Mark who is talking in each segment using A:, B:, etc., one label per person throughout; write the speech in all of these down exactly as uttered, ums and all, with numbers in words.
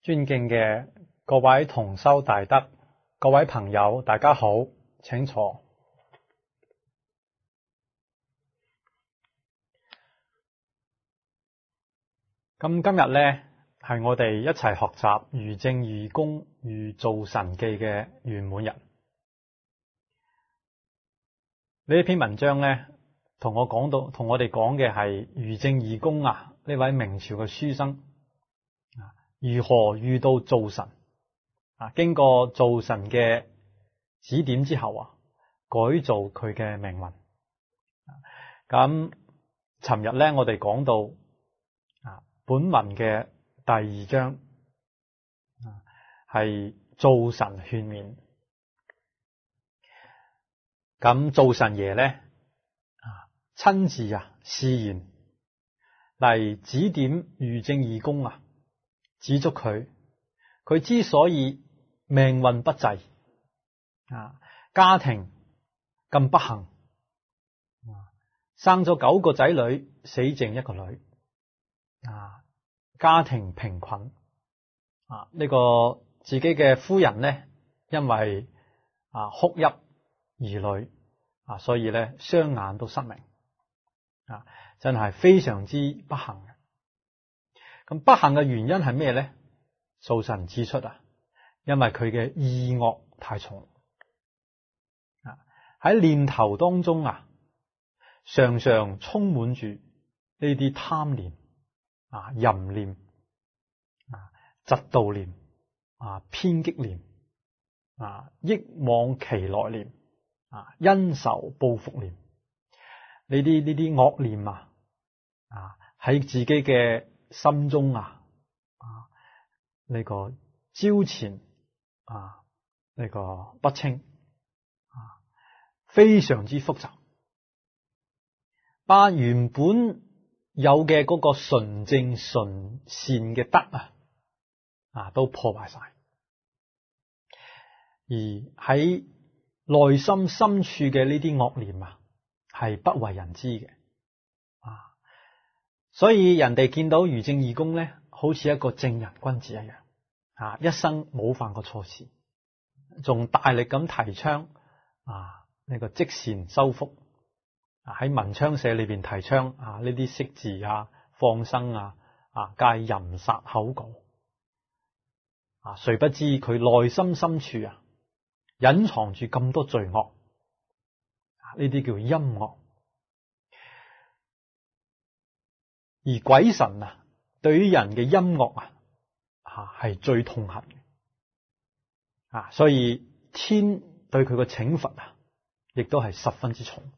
A: 尊敬嘅各位同修大德，各位朋友，大家好，請坐。咁今日呢，係我哋一齊學習如正義功與造神記嘅圓滿日。呢篇文章呢，同我講到，同我哋講嘅係如正義功啊，呢位明朝嘅書生如何遇到造神啊？經過造神嘅指點之後啊，改造佢嘅命運。咁尋日咧，我哋講到啊，本文嘅第二章啊，係造神勸勉。咁造神爺咧啊，親自啊示言嚟指點如正義功啊。指出佢，佢之所以命運不濟啊，家庭咁不幸啊，生咗九個仔女，死剩一個女啊，家庭貧困啊，呢個自己嘅夫人呢，因為啊哭泣兒女啊，所以咧雙眼都失明啊，真係非常之不幸嘅。咁不幸嘅原因係咩咧？造神指出啊，因為佢嘅意惡太重啊，喺念頭當中啊，常常充滿住呢啲貪念啊、淫念啊、嫉妒念啊、偏激念啊、憶往期來念啊、恩仇報復念，呢啲呢啲惡念啊啊喺自己嘅心中啊，啊呢個招纏啊呢個不清啊，非常之複雜，把原本有嘅嗰個純正純善嘅德啊啊都破壞晒，而喺內心深處嘅呢啲惡念啊，係不為人知嘅啊。所以人哋見到如正義功咧，好似一個正人君子一樣，啊，一生冇犯過錯事，仲大力咁提倡啊呢個積善修福，啊喺文昌社裏邊提倡啊呢啲識字啊、放生啊、啊戒淫殺口稿，啊誰不知佢內心深處啊隱藏住咁多罪惡，呢啲叫陰惡。而鬼神啊，對於人嘅陰惡啊，啊係最痛恨嘅啊，所以天對佢嘅懲罰啊，亦都係十分之重。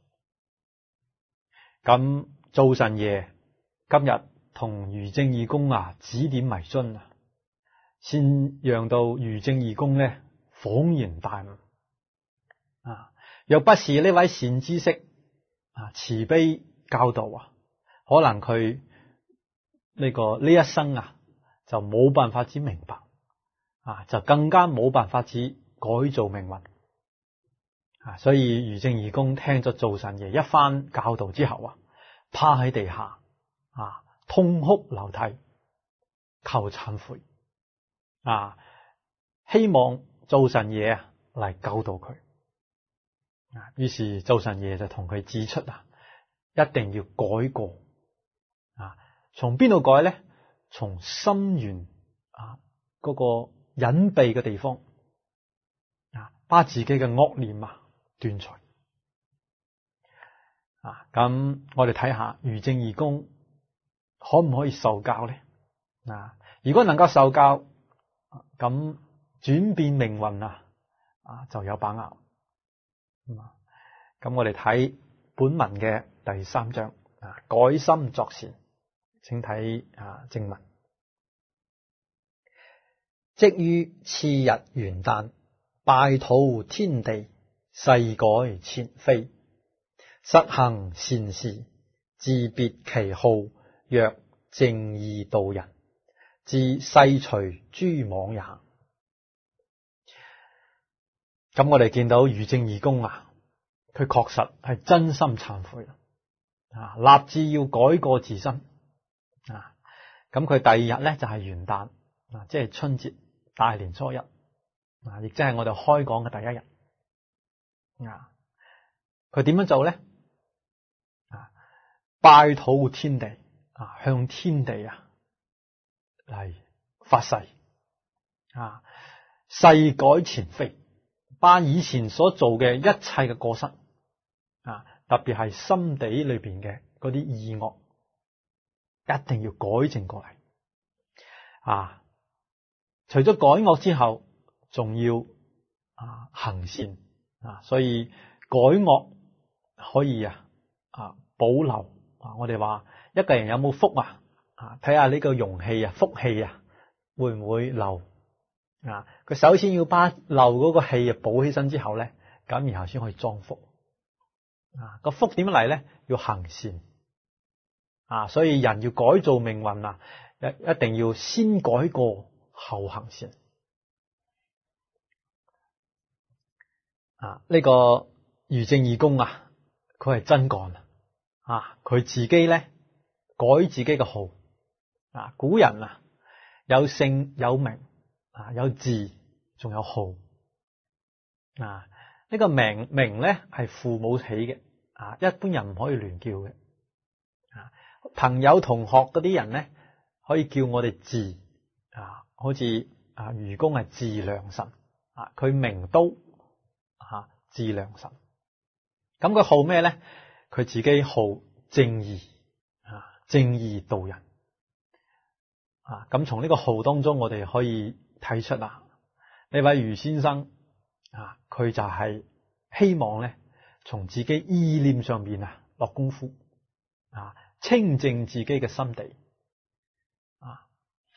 A: 咁造神爺今日同如正義功啊指點迷津啊，先讓到如正義功咧恍然大悟啊！若不是呢位善知識啊慈悲教導啊，可能佢呢個呢一生啊，就冇辦法子明白啊，就更加冇辦法子改造命運啊！所以如正義功聽咗造神爺一番教導之後啊，趴喺地下啊，痛哭流涕，求懺悔啊，希望造神爺啊嚟救導佢啊。於是造神爺就同佢指出啊，一定要改過啊。從邊度改咧？從心源啊嗰個隱蔽嘅地方啊，把自己嘅惡念啊斷除啊。咁我哋睇下如正義功可唔可以受教咧？啊，如果能夠受教，咁轉變命運啊啊就有把握。咁我哋睇本文嘅第三章啊，改心作善。請睇啊正文。即於次日元旦，拜討天地，世改遷非，實行善事，自別其號，曰正義道人，自世除諸妄也。咁我哋見到如正義功啊，佢確實係真心懺悔啊，立志要改過自身啊。咁佢第二日咧就係元旦啊，即係春節大年初一啊，亦即係我哋開講嘅第一日啊。佢點樣做咧？啊，拜禱天地啊，向天地啊嚟發誓啊，誓改前非，把以前所做嘅一切嘅過失啊，特別係心底裏邊嘅嗰啲異惡，一定要改正過嚟啊！除咗改惡之後，仲要啊行善啊，所以改惡可以啊啊保留啊。我哋話一個人有冇福啊啊，睇下呢個容器啊，福氣啊會唔會漏啊？佢首先要把漏嗰個氣啊補起身之後咧，咁然後先可以裝福啊。個福點樣嚟咧？要行善啊，所以人要改造命運啊，一一定要先改過後行善啊。呢個余正義公啊，佢係真幹啊，佢自己咧改自己嘅號啊。古人啊有姓有名啊，有字仲有號啊。呢個名名咧係父母起嘅啊，一般人唔可以亂叫嘅啊。朋友同學嗰啲人咧可以叫我哋字啊，好似啊愚公係字良臣啊，佢名都啊字良臣。咁佢號咩咧？佢自己號正義啊，正義道人啊。咁從呢個號當中，我哋可以睇出啊，呢位余先生啊，佢就係希望咧，從自己意念上邊啊落功夫啊，清淨自己嘅心地啊。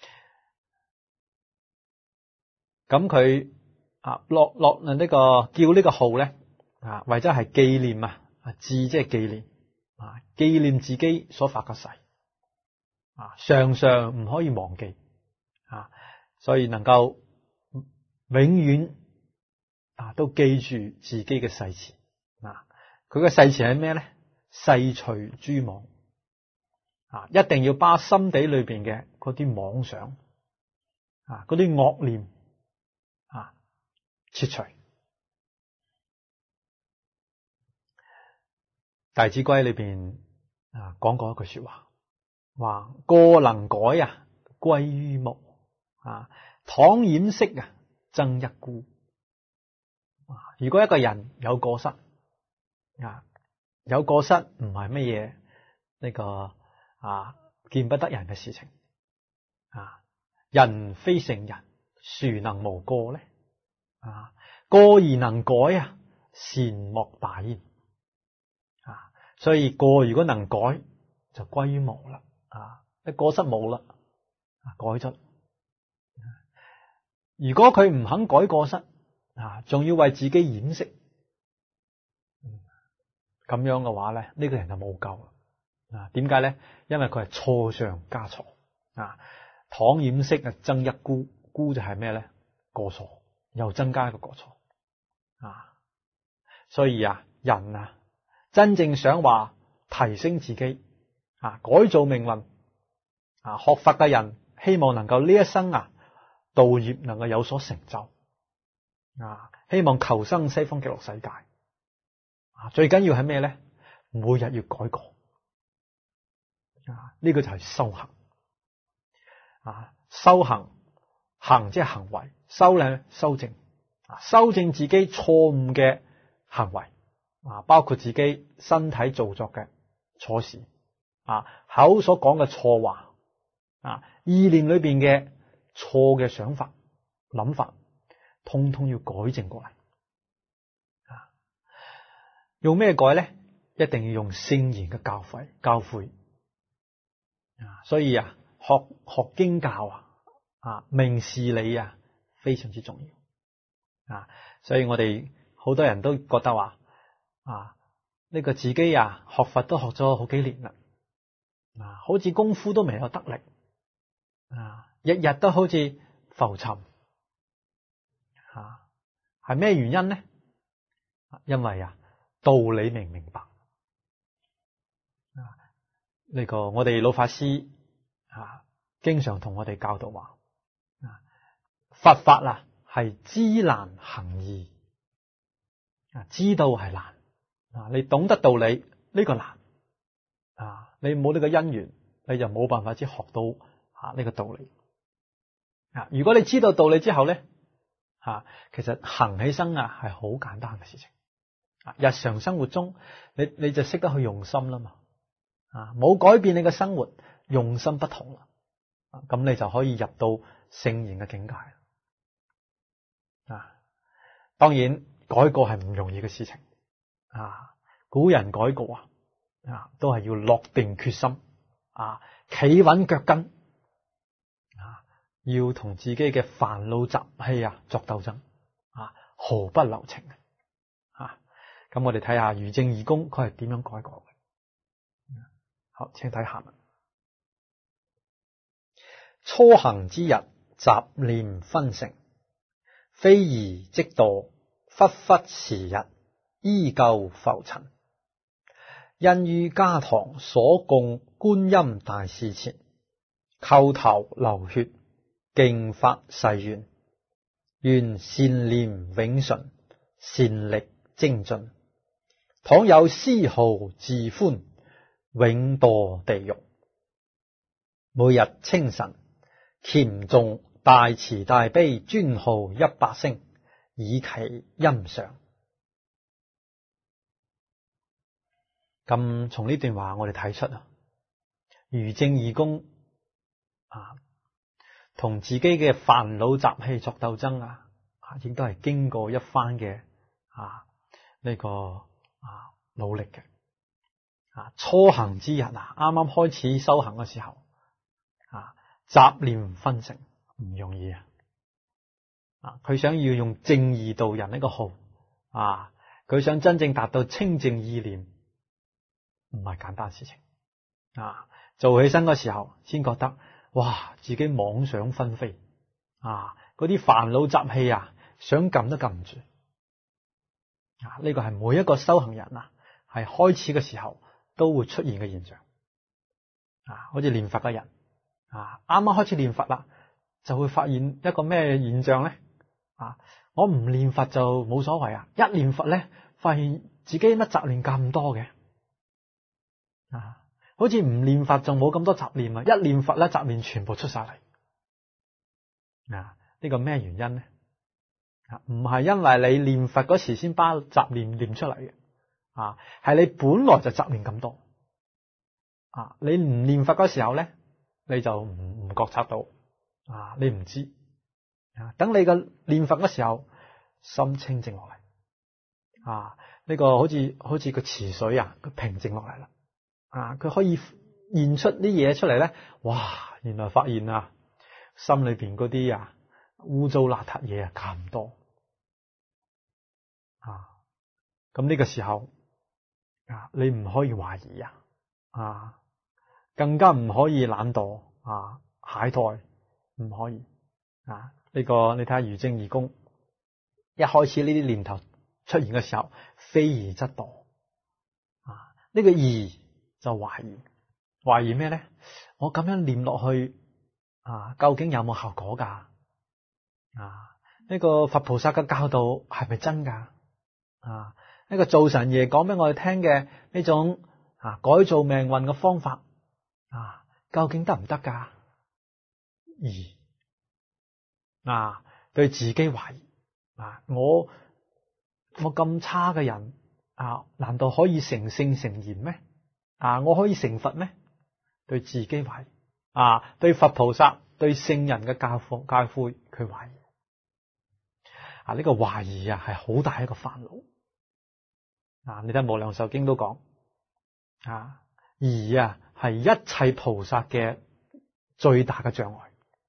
A: 咁佢啊落落呢個叫呢個號咧啊，為咗係紀念啊，字即係紀念啊，紀念自己所發嘅誓啊，常常唔可以忘記啊，所以能夠永遠啊都記住自己嘅誓詞啊。佢嘅誓詞係咩咧？誓除諸妄啊，一定要把心底裏邊嘅嗰啲妄想啊，嗰啲惡念啊切除。弟子規裏邊啊講過一句說話，話過能改啊歸於無啊，倘掩飾啊增一辜啊。如果一個人有過失啊，有過失唔係乜嘢呢個啊見不得人嘅事情啊。人非聖人，孰能無過呢？啊，過而能改啊，善莫大焉啊。所以過如果能改，就歸於無啦啊。你過失冇啦，改咗。如果佢唔肯改過失啊，仲要為自己掩飾，咁樣嘅話咧，呢、這個人就冇救啊。點解咧？因為佢係錯上加錯啊。倘掩飾啊，增一辜，辜就係咩咧？過錯，又增加一個過錯啊。所以啊，人啊，真正想話提升自己啊，改造命運啊，學佛嘅人希望能夠呢一生啊，道業能夠有所成就啊，希望求生西方極樂世界啊。最緊要係咩咧？每日要改過啊，呢個就係修行啊。修行行即係行為，修咧修正啊，修正自己錯誤嘅行為啊，包括自己身體做作嘅錯事啊，口所講嘅錯話啊，意念裏邊嘅錯嘅想法諗法，通通要改正過嚟啊。用咩改咧？一定要用聖言嘅教誨教誨啊。所以啊，學學經教啊啊，明事理啊，非常之重要啊。所以我哋好多人都覺得話啊，呢個自己啊學佛都學咗好幾年啦啊，好似功夫都未有得力啊，日日都好似浮沉啊，係咩原因呢？因為啊道理明唔明白啊？呢個我哋老法師啊經常同我哋教導話啊， 佛法啊係知難行易啊，知道係難啊，你懂得道理呢個難啊，你冇呢個因緣，你就冇辦法之學到啊呢個道理啊。如果你知道道理之後咧啊，其實行起身啊係好簡單嘅事情啊。日常生活中你你就識得去用心啦嘛啊，冇改變你嘅生活，用心不同啦啊，咁你就可以入到聖賢嘅境界啊。當然改過係唔容易嘅事情啊，古人改過啊啊都係要落定決心啊，企穩腳跟啊，要同自己嘅煩惱習氣啊作鬥爭啊，毫不留情啊。咁我哋睇下余正義公佢係點樣改過嘅。好，請睇下文。初行之日，雜念紛成，非宜即墮，忽忽時日，依舊浮沉。因於家堂所供觀音大士前，叩頭流血，敬發誓願，願善念永存，善力精進。倘有絲毫自歡，永墮地獄。每日清晨，虔誦大慈大悲專號一百聲，以其欣賞。咁從呢段話我哋睇出啊，余正義公啊，同自己嘅煩惱習氣作鬥爭啊，亦都係經過一番嘅啊呢、這個啊努力嘅啊。初行之日啊，啱啱開始修行嘅時候啊，雜念紛成，唔容易啊。啊，佢想要用正義度人呢個號啊，佢想真正達到清淨意念。唔係簡單事情啊！做起身嘅時候，先覺得哇，自己妄想紛飛啊！嗰啲煩惱習氣啊，想撳都撳唔住啊！呢個係每一個修行人啊，係開始嘅時候都會出現嘅現象啊！好似念佛嘅人啊，啱啱開始念佛啦，就會發現一個咩現象咧？啊，我唔念佛就冇所謂啊！一念佛咧，發現自己乜雜念咁多嘅。啊，好似唔念佛就冇咁多雜念啊！一念佛咧，雜念全部出晒嚟。啊，呢個咩原因咧？啊，唔係因為你念佛嗰時先把雜念念出嚟嘅，啊，係你本來就雜念咁多。啊，你唔念佛嗰時候咧，你就唔唔覺察到，啊，你唔知。啊，等你個念佛嗰時候，心清靜落嚟。啊，呢個好似好似個池水啊，佢平靜落嚟啦。啊！佢可以現出啲嘢出嚟咧，哇！原來發現啊，心裏邊嗰啲啊污糟邋遢嘢啊咁多啊！咁呢個時候啊，你唔可以懷疑啊，啊，更加唔可以懶惰啊，懈怠唔可以啊！呢個你睇下余正義公一開始呢啲念頭出現嘅時候，非宜則墮啊！呢個宜就懷疑，懷疑咩咧？我咁樣念落去啊，究竟有冇效果噶？啊，呢個佛菩薩嘅教導係咪真噶？啊，呢個灶神爺講俾我哋聽嘅呢種啊改造命運嘅方法啊，究竟得唔得噶？而啊，對自己懷疑啊，我我咁差嘅人啊，難道可以成聖成賢咩？啊！我可以成佛咩？對自己懷疑啊，對佛菩薩、對聖人嘅教誨、教誨，佢懷疑啊。呢個懷疑啊，係好大一個煩惱啊。你睇《無量壽經》都講啊，疑啊係一切菩薩嘅最大嘅障礙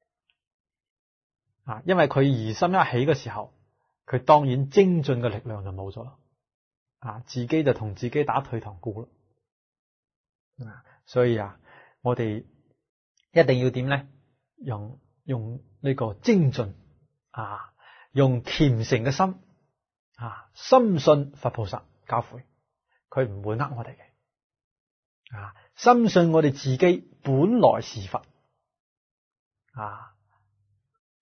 A: 啊。因為佢疑心一起嘅時候，佢當然精進嘅力量就冇咗啦啊，自己就同自己打退堂鼓啦。所以啊，我哋一定要點咧？用用呢個精進啊，用虔誠嘅心啊，深信佛菩薩教誨，佢唔會呃我哋嘅啊，深信我哋自己本來是佛啊，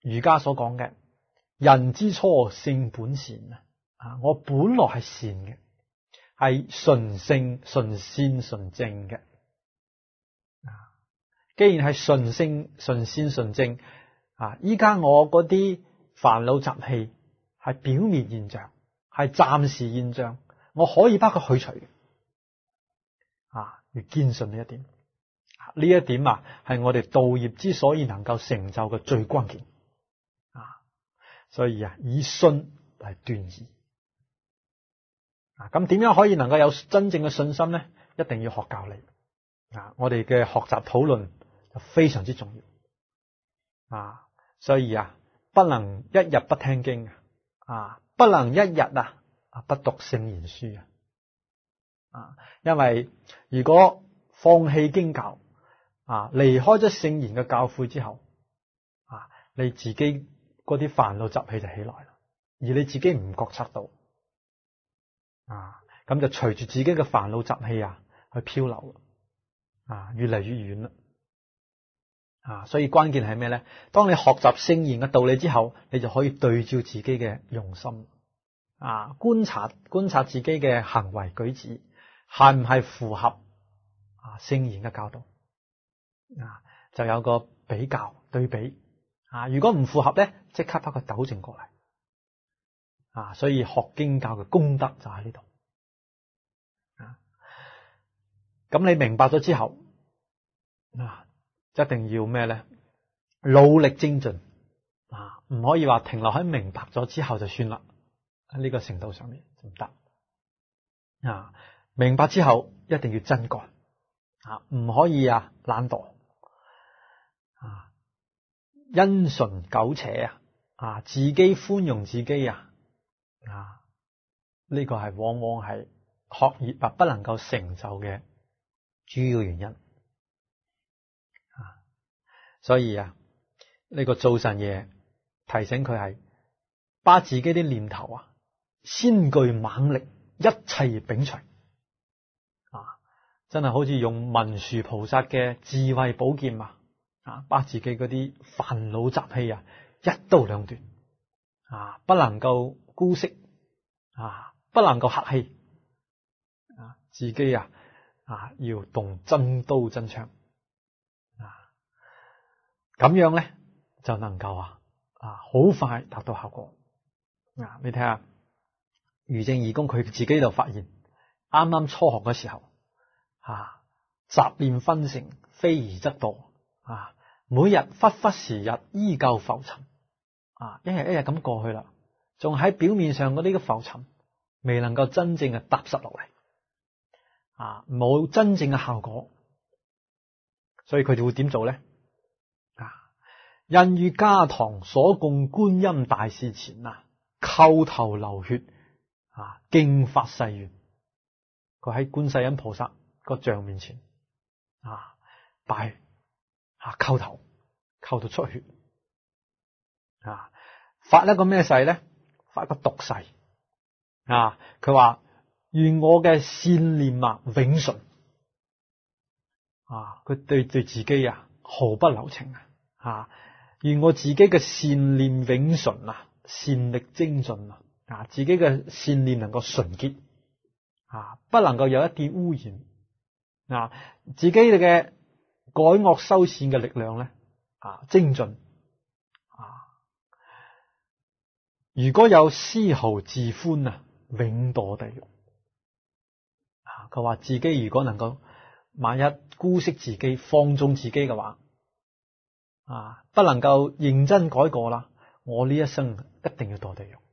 A: 儒家所講嘅人之初性本善啊，我本來係善嘅，係純性、純善、純正嘅。啊，既然係純性、純善、純正啊，依家我嗰啲煩惱習氣係表面現象，係暫時現象，我可以把佢去除嘅。啊，要堅信呢一點。呢一點啊，係我哋道業之所以能夠成就嘅最關鍵啊！所以啊，以信嚟斷疑啊！咁點樣可以能夠有真正嘅信心呢？一定要學教理啊！我哋嘅學習討論就非常之重要啊！所以啊，不能一日不聽經啊，不能一日啊啊不讀聖言書啊！啊，因為如果放棄經教，啊！離開咗聖言嘅教誨之後，啊，你自己嗰啲煩惱習氣就起來啦，而你自己唔覺察到，啊，咁就隨住自己嘅煩惱習氣啊去漂流，啊，越嚟越遠啦，啊，所以關鍵係咩咧？當你學習聖言嘅道理之後，你就可以對照自己嘅用心，啊，觀察觀察自己嘅行為舉止係唔係符合啊聖言嘅教導。啊，就有個比較對比啊！如果唔符合咧，即刻把佢糾正過嚟啊！所以學經教嘅功德就喺呢度啊！咁你明白咗之後啊，一定要咩咧？努力精進啊！唔可以話停留喺明白咗之後就算啦，喺呢個程度上面就唔得啊！明白之後一定要真幹啊，唔可以啊懶惰。啊，因循苟且啊，啊，自己寬容自己啊，啊，呢個係往往係學業啊不能夠成就嘅主要原因啊。所以啊，呢個灶神爺提醒佢係把自己啲念頭啊，先具猛力，一切摒除啊，真係好似用文殊菩薩嘅智慧寶劍啊！啊！把自己嗰啲煩惱習氣啊，一刀兩斷啊！不能夠姑息啊，不能夠客氣啊！自己啊啊，要動真刀真槍啊！咁樣咧就能夠啊啊，好快達到效果啊！你睇下愚正義公佢自己就發現，啱啱初學嘅時候啊，雜念紛成，非而則多啊！每日忽忽時日，依舊浮沉啊！一日一日咁過去啦，仲喺表面上嗰啲嘅浮沉，未能夠真正嘅踏實落嚟啊！冇真正嘅效果，所以佢哋會點做咧？啊！因於家堂所供觀音大士前啊，叩頭流血啊，敬發誓願。佢喺觀世音菩薩個像面前啊，拜。啊！叩頭，叩到出血啊！發一個咩誓咧？發一個毒誓啊！佢話願我嘅善念啊永存啊！佢對對自己啊毫不留情啊！啊！願我自己嘅善念永存啊，善力精進啊！啊！自己嘅善念能夠純潔啊，不能夠有一啲污染啊！自己嘅改惡修善嘅力量咧，啊精進啊！如果有絲毫自歡啊，永墮地獄啊！佢話自己如果能夠萬一姑息自己、放縱自己嘅話，啊，不能夠認真改過啦，我呢一生一定要墮地獄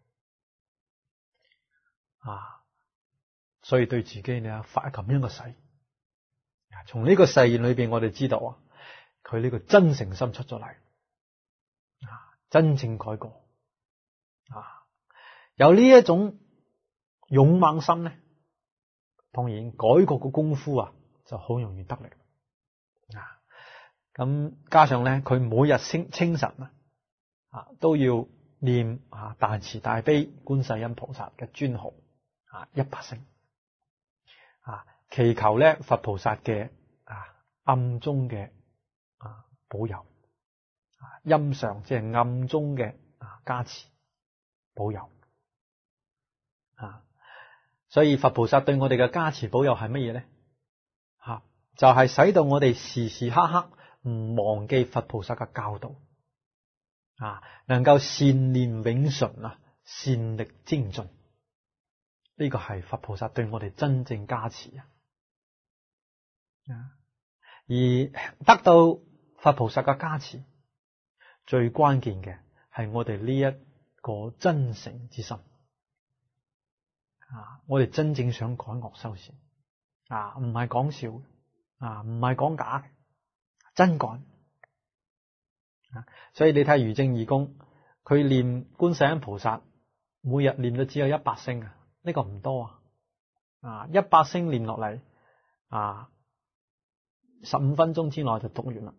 A: 啊！所以對自己你啊發咁樣嘅誓。從呢個誓言裏邊，我哋知道啊，佢呢個真誠心出咗嚟，啊，真正改過，啊，有呢一種勇猛心咧，當然改過嘅功夫啊，就好容易得力，啊，咁加上咧，佢每日清清晨啊，啊都要念啊大慈大悲觀世音菩薩嘅尊號啊一百聲，啊。祈求咧佛菩薩嘅啊暗中嘅啊保佑陰上即係暗中嘅啊加持保佑啊。所以佛菩薩對我哋嘅加持保佑係乜嘢咧？吓，就係使到我哋時時刻刻唔忘記佛菩薩嘅教導啊，能夠善念永存啊，善力精進。呢個係佛菩薩對我哋真正加持啊。而得到佛菩薩嘅加持，最關鍵嘅係我哋呢一個真誠之心啊！我哋真正想改惡修善啊，唔係講笑啊，唔係講假，真改啊！所以你睇如正義公，佢念觀世音菩薩，每日念到只有一百聲啊，呢個唔多啊！啊，一百聲念落嚟啊，十五分鐘之內就讀完啦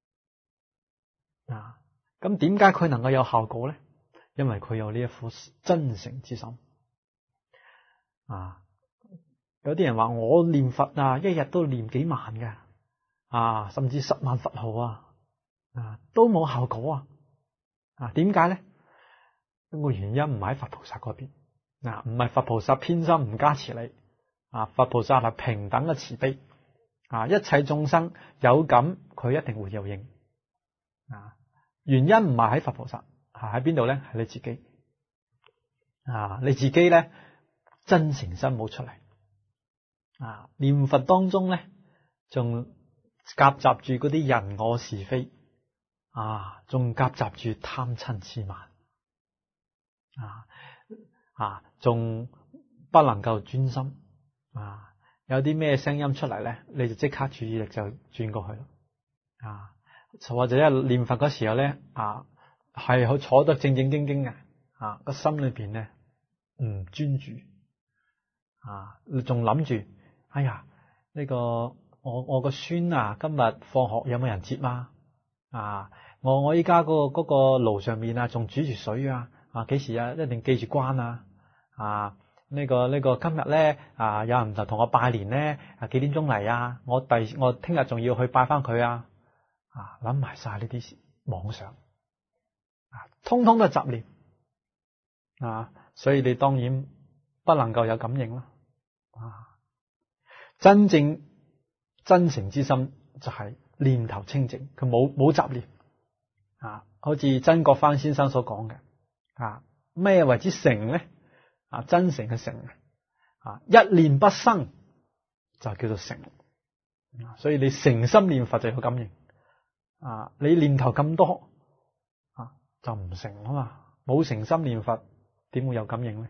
A: 啊！咁點解佢能夠有效果咧？因為佢有呢一顆真誠之心啊！有啲人話我念佛啊，一日都念幾萬嘅啊，甚至十萬佛號啊，啊都冇效果啊！啊，點解咧？個原因唔喺佛菩薩嗰邊嗱，唔係佛菩薩偏心唔加持你啊，佛菩薩係平等嘅慈悲啊，一切眾生有感佢一定會有應啊。原因唔係喺佛菩薩，係喺邊度咧？係你自己啊！你自己咧真誠心冇出嚟啊！念佛當中咧，仲夾雜住嗰啲人我是非啊，仲夾雜住貪嗔癡慢啊啊，仲不能夠專心啊！有啲咩聲音出嚟咧，你就即刻注意力就轉過去咯啊！或者一念佛嗰時候咧啊，係好坐得正正經經嘅啊，個心裏邊咧唔專注啊，仲諗住哎呀呢個我我個孫啊，今日放學有冇人接啊？啊，我我依家嗰個嗰個爐上面啊，仲煮住水啊，啊幾時啊？一定記住關啊！啊呢個呢個今日咧啊，有人就同我拜年咧，啊幾點鐘嚟啊？我第我聽日仲要去拜翻佢啊！啊，諗埋晒呢啲妄想，啊，通通都係雜念，啊，所以你當然不能夠有感應啦，啊，真正真誠之心就係念頭清淨，佢冇冇雜念，啊，好似曾國藩先生所講嘅，啊，咩為之誠咧？啊，真誠嘅誠啊，一念不生就叫做誠，啊，所以你誠心念佛就有感應。啊！你念頭咁多啊，就唔成啊嘛，冇誠心念佛，點會有感應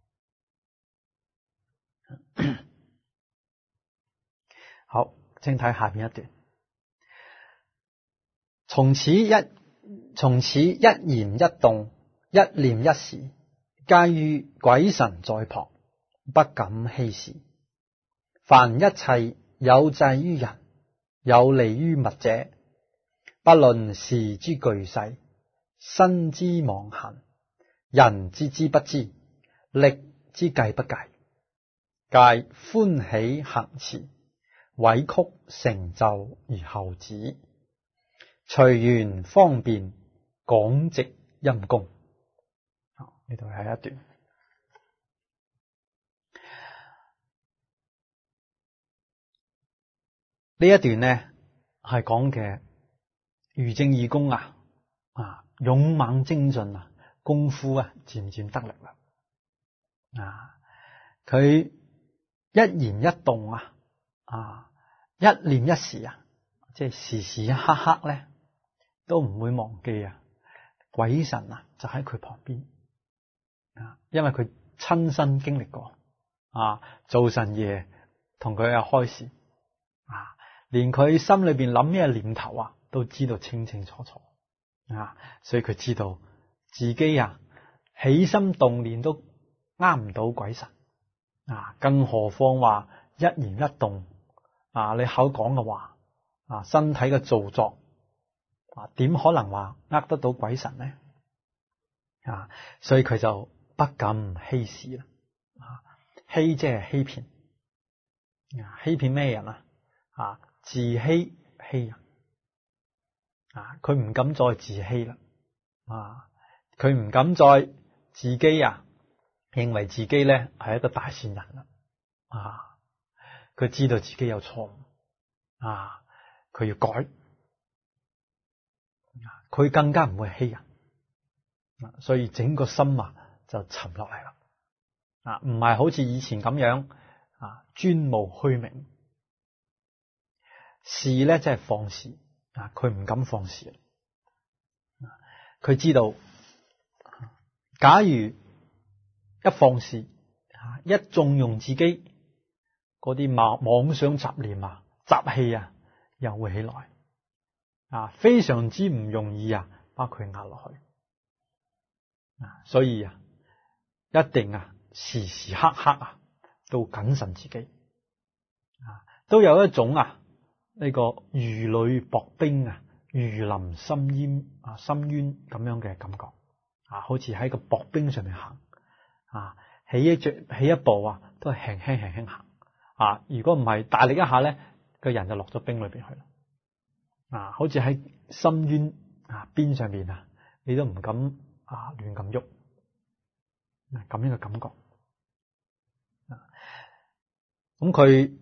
A: 咧？好，請睇下面一段。從此一從此一言一動，一念一時，皆於鬼神在旁，不敢稀視。凡一切有濟於人，有利於物者，不論時之巨細，身之妄行，人之知不知，力之計不計，皆歡喜行持，委曲成就而後止，隨緣方便，廣植陰功。好，呢度係一段。呢一段呢係講嘅如正義公啊啊勇猛精進啊，功夫啊漸漸得力啦啊！佢一言一動啊啊一念一時啊，即係時時一刻刻咧都唔會忘記啊！鬼神啊就喺佢旁邊啊，因為佢親身經歷過啊，灶神爺同佢啊開示啊，連佢心裏邊諗咩念頭啊都知道清清楚楚啊，所以佢知道自己啊起心動念都呃唔到鬼神啊，更何況話一言一動啊，你口講嘅話啊，身體嘅造作啊，點可能話呃得到鬼神呢？啊，所以佢就不敢稀視啦。啊，欺即係欺騙，啊，欺騙咩人啊？啊，自欺欺人。 啊，佢唔敢再自欺啦，啊，佢唔敢再自己啊認為自己咧係一個大善人啦，啊，佢知道自己有錯誤，啊，佢要改，佢更加唔會欺人，所以整個心啊就沉落嚟啦，啊，唔係好似以前咁樣啊專慕虛名，事咧即係放肆啊，佢唔敢放肆，佢知道假如一放肆啊，一縱容自己嗰啲妄妄想雜念啊、雜氣啊，又會起來啊，非常之唔容易啊，把佢壓落去啊，所以啊，一定啊，時時刻刻啊，都謹慎自己啊，都有一種啊呢個如履薄冰啊、如臨深淵啊、深淵咁樣嘅感覺啊，好似喺個薄冰上面行啊，起一着起一步啊，都係輕輕輕輕行啊，如果唔係大力一下咧，個人就落咗冰裏邊去啦啊，好似喺深淵啊邊上面啊，你都唔敢啊亂咁喐，咁樣嘅感覺啊，咁佢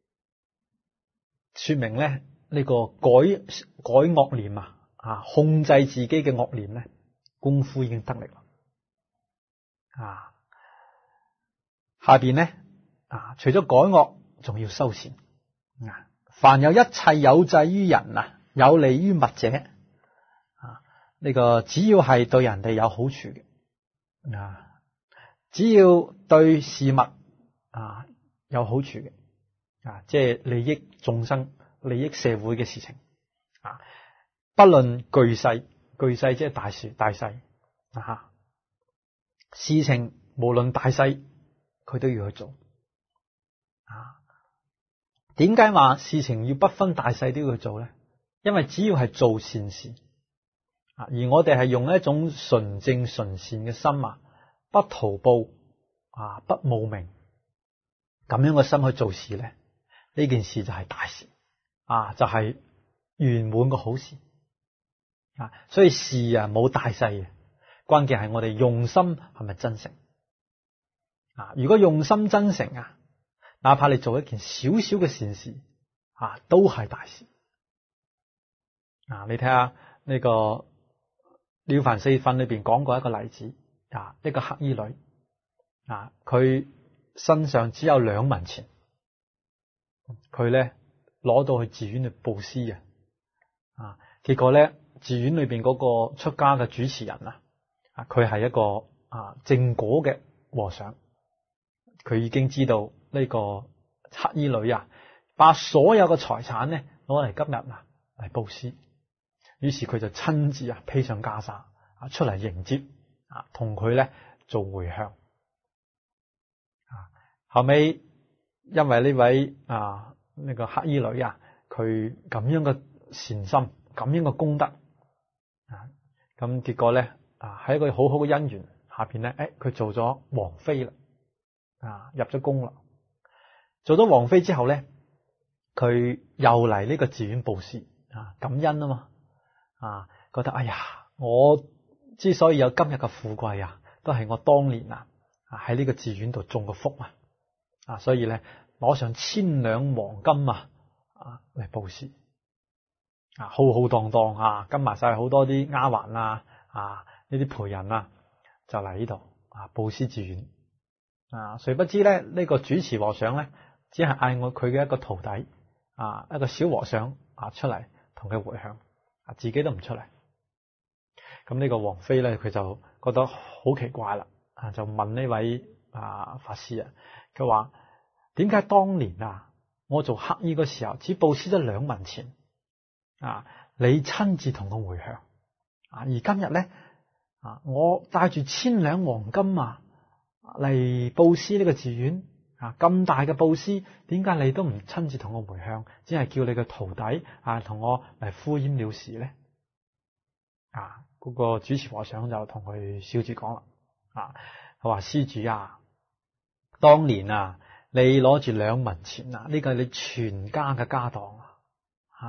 A: 說明咧呢個改改惡念啊啊，控制自己嘅惡念咧，功夫已經得力啦啊。下邊咧啊，除咗改惡，仲要修善啊。凡有一切有濟於人啊，有利於物者啊，呢個只要係對人哋有好處嘅啊，只要對事物啊有好處嘅啊，即係利益眾生、利益社會嘅事情啊，不論巨細，巨細即係大事大細啊，事情無論大細，佢都要去做啊。點解話事情要不分大細都要去做咧？因為只要係做善事啊，而我哋係用一種純正純善嘅心啊，不圖報啊，不慕名咁樣嘅心去做事咧，呢件事就係大事啊，就係圓滿嘅好事啊。所以事啊冇大細嘅，關鍵係我哋用心係咪真誠啊？如果用心真誠啊，哪怕你做一件小小嘅善事啊，都係大事啊！你睇下呢個《了凡四訓》裏邊講過一個例子啊，一個黑衣女啊，佢身上只有兩文錢，佢咧攞到去寺院去布施啊，啊，結果咧寺院裏邊嗰個出家嘅主持人啊，啊，佢係一個啊正果嘅和尚，佢已經知道呢個黑衣女啊，把所有嘅財產咧攞嚟今日啊嚟布施，於是佢就親自啊披上袈裟啊出嚟迎接啊，同佢咧做回向啊。後尾因為呢位啊呢個黑衣女啊，佢咁樣嘅善心，咁樣嘅功德啊，咁結果咧啊喺一個好好嘅姻緣下邊咧，誒佢做咗王妃啦。啊，入咗宮啦，做咗王妃之後咧，佢又嚟呢個寺院布施啊，感恩啊嘛，啊，覺得哎呀，我之所以有今日嘅富貴啊，都係我當年啊喺呢個寺院度種個福啊，啊，所以咧攞上千兩黃金啊啊嚟布施啊，浩浩蕩蕩啊，跟埋晒好多啲丫鬟啊啊呢啲陪人啊，就嚟呢度啊布施寺院。啊，誰不知咧？呢、這個主持和尚咧，只係嗌我佢嘅一個徒弟啊，一個小和尚啊出嚟同佢回向，啊自己都唔出嚟。咁呢個王妃咧，佢就覺得好奇怪啦，啊就問呢位啊法師啊，佢話點解當年啊我做乞衣嗰時候只布施咗兩文錢啊，你親自同我回向啊，而今日咧啊我帶住千兩黃金啊嚟布施呢個寺院啊，咁大嘅布施，點解你都唔親自同我回向，只係叫你嘅徒弟啊同我嚟敷衍了事咧？啊，嗰個主持和尚就同佢笑住講啦，啊，佢話施主啊，當年啊，你攞住兩文錢啊，呢個係你全家嘅家當啊，啊，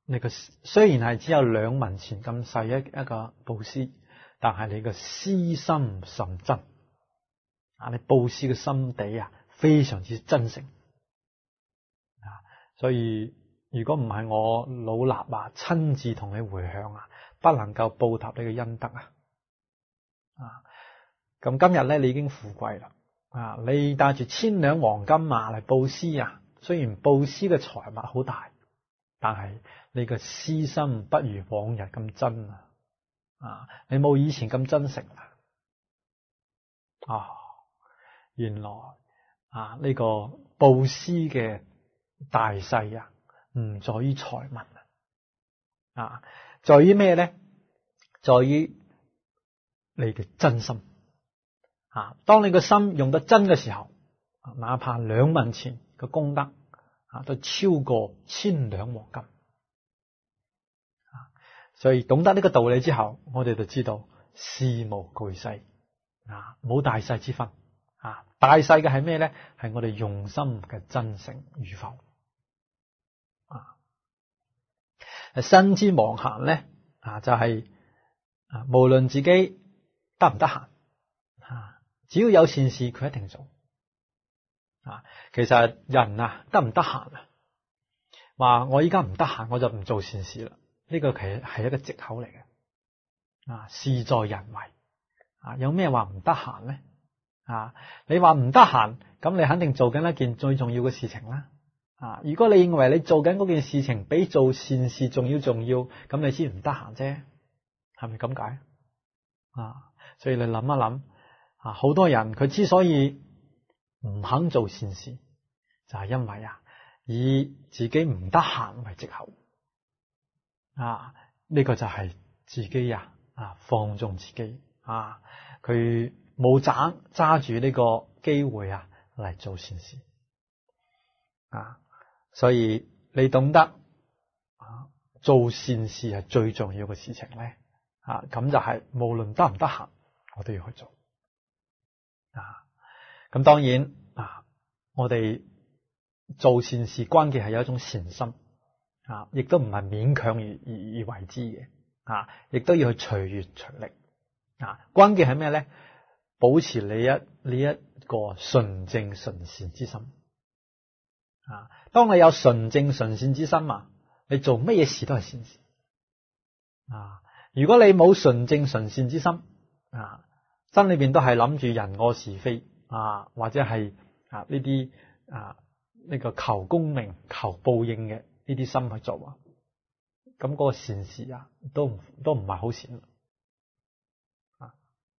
A: 你個雖然係只有兩文錢咁細一一個布施，但係你個私心甚真啊！你布施嘅心地啊，非常之真誠啊！所以如果唔係我老衲啊親自同你回向啊，不能夠報答你嘅恩德啊！啊！咁今日咧，你已經富貴啦啊！你帶住千兩黃金啊嚟布施啊，雖然布施嘅財物好大，但係你嘅私心不如往日咁真啊！啊，你冇以前咁真誠啦！啊，原來啊呢個布施嘅大細啊，唔在於財物啊，在於咩咧？在於你嘅真心啊！當你個心用得真嘅時候，哪怕兩文錢嘅功德啊，都超過千兩黃金啊！所以懂得呢個道理之後，我哋就知道事無巨細啊，冇大細之分啊！大細嘅係咩咧？係我哋用心嘅真誠與否啊！身之妄閒咧啊，就係、是、啊，無論自己得唔得閒啊，只要有善事，佢一定做啊。其實人啊，得唔得閒啊？話我依家唔得閒，我就唔做善事啦。呢、這個其實係一個借口嚟嘅啊。事在人為啊，有咩話唔得閒咧？啊，你話唔得閒，咁你肯定做緊一件最重要嘅事情啦。啊，如果你認為你做緊嗰件事情比做善事仲要重要，咁你先唔得閒啫，係咪咁解？啊，所以你諗一諗啊，好多人佢之所以唔肯做善事，就係因為啊，以自己唔得閒為藉口啊，呢個就係自己啊啊放縱自己啊，佢冇揸揸住呢個機會啊嚟做善事啊，所以你懂得啊做善事係最重要嘅事情咧啊，咁就係無論得唔得閒，我都要去做啊。咁當然啊，我哋做善事關鍵係有一種善心啊，亦都唔係勉強而而而為之嘅啊，亦都要去隨緣隨力啊。關鍵係咩咧？保持你一呢一個純正純善之心啊。當你有純正純善之心啊，你做乜嘢事都係善事啊。如果你冇純正純善之心啊，心裏邊都係諗住人我是非啊，或者係啊呢啲啊呢個求功名求報應嘅呢啲心去做啊，咁嗰個善事啊都唔都唔係好善啊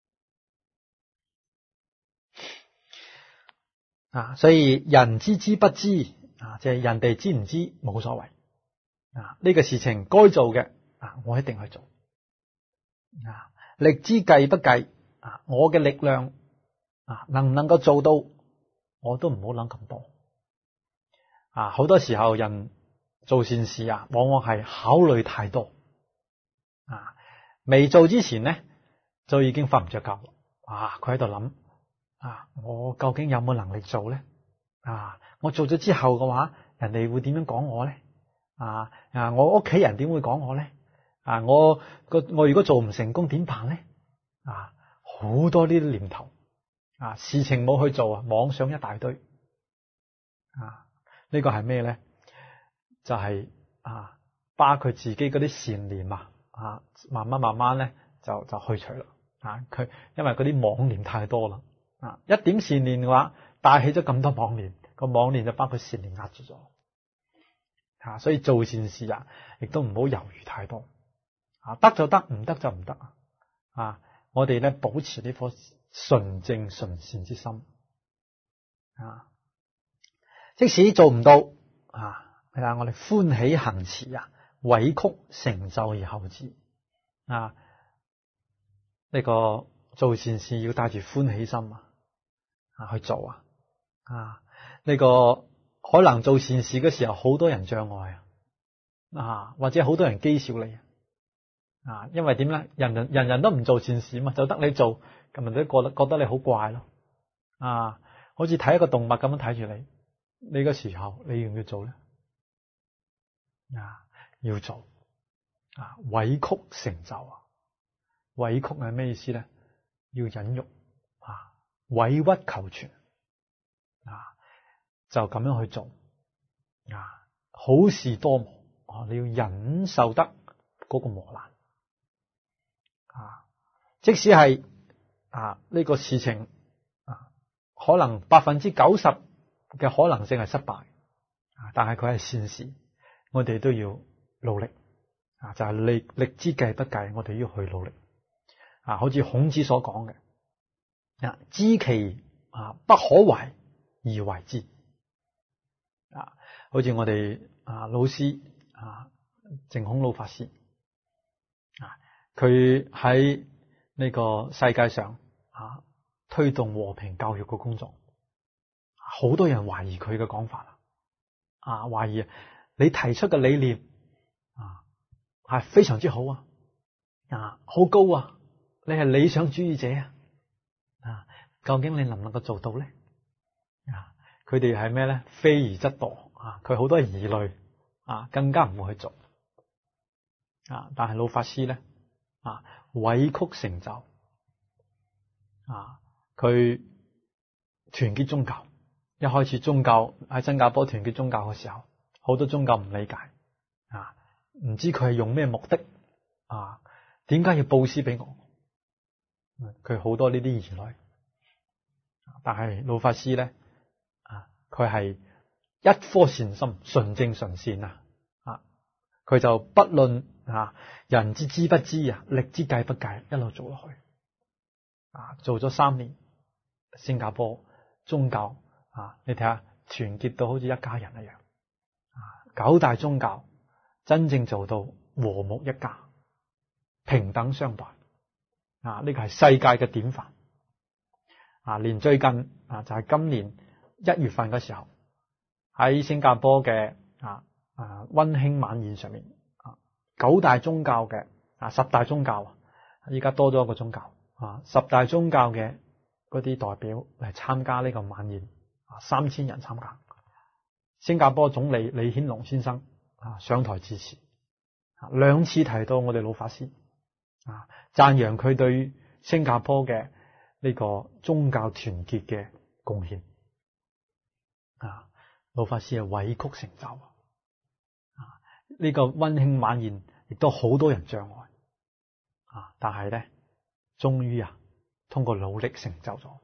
A: 啊，所以人知之不知啊，即係人哋知唔知冇所謂啊，呢個事情該做嘅啊，我一定去做啊，力之計不計啊，我嘅力量啊能唔能夠做到，我都唔好諗咁多啊。好多時候人做善事啊，往往係考慮太多啊，未做之前咧就已經瞓唔着覺啊，佢喺度諗啊，我究竟有冇能力做咧？啊，我做咗之後嘅話，人哋會點樣講我咧？啊啊，我屋企人點會講我咧？啊，我個我如果做唔成功點辦咧？啊，好多呢啲念頭啊，事情冇去做啊，妄想一大堆啊，呢個係咩咧？就係啊，把佢自己嗰啲善念啊啊，慢慢慢慢咧就就去除啦啊，佢因為嗰啲妄念太多啦啊，一點善念嘅話帶起咗咁多妄念，個妄念就把佢善念壓住咗啊，所以做善事啊，亦都唔好猶豫太多啊，得就得，唔得就唔得啊，我哋咧保持呢顆純正純善之心啊，即使做唔到啊，係啦，我哋歡喜行持啊，委曲成就而後之啊，呢個做善事要帶住歡喜心啊啊去做啊啊，呢個可能做善事嘅時候好多人障礙啊啊，或者好多人譏笑你啊，因為點咧？人人人人都唔做善事嘛，就得你做，咁人哋都覺得覺得你好怪咯啊，好似睇一個動物咁樣睇住你，你嘅時候你要唔要做咧？啊， 要做啊，委曲成就啊。委曲係咩意思咧？要忍辱啊，委屈求全啊，就咁樣去做啊。好事多磨啊，你要忍受得嗰個磨難啊。即使係啊呢個事情啊，可能百分之九十嘅可能性係失敗啊，但係佢係善事，我哋都要努力啊。就係力力之計不計，我哋要去努力啊。好似孔子所講嘅啊，知其啊不可為而為之啊。好似我哋啊老師啊淨空老法師啊，佢喺呢個世界上啊推動和平教育嘅工作，好多人懷疑佢嘅講法啊，懷疑你提出嘅理念啊係非常之好啊，啊好高啊，你係理想主義者啊，啊究竟你能唔能夠做到咧？啊佢哋係咩咧？非而則惰啊，佢好多疑慮啊，更加唔會去做啊。但係老法師咧啊，委曲成就啊，佢團結宗教。一開始宗教喺新加坡團結宗教嘅時候，好多宗教唔理解啊，唔知佢係用咩目的啊？點解要布施俾我？佢好多呢啲疑慮。但係老法師咧啊，佢係一顆善心，純正純善啊！啊，佢就不論啊人之知不知啊，力之計不計，一路做落去啊，做咗三年，新加坡宗教啊，你睇下團結到好似一家人一樣啊，九大宗教真正做到和睦一家，平等相待啊，呢個係世界嘅典範啊！連最近啊，就係今年一月份嘅時候，喺新加坡嘅啊啊溫馨晚宴上面啊，九大宗教嘅啊十大宗教啊，依家多咗一個宗教啊，十大宗教嘅嗰啲代表嚟參加呢個晚宴啊，三千人參加。新加坡總理李顯龍先生啊上台致辭啊，兩次提到我哋老法師啊，讚揚佢對新加坡嘅呢個宗教團結嘅貢獻啊。老法師係委曲成就啊！呢個溫馨晚宴亦都好多人障礙啊，但係咧，終於啊，通過努力成就咗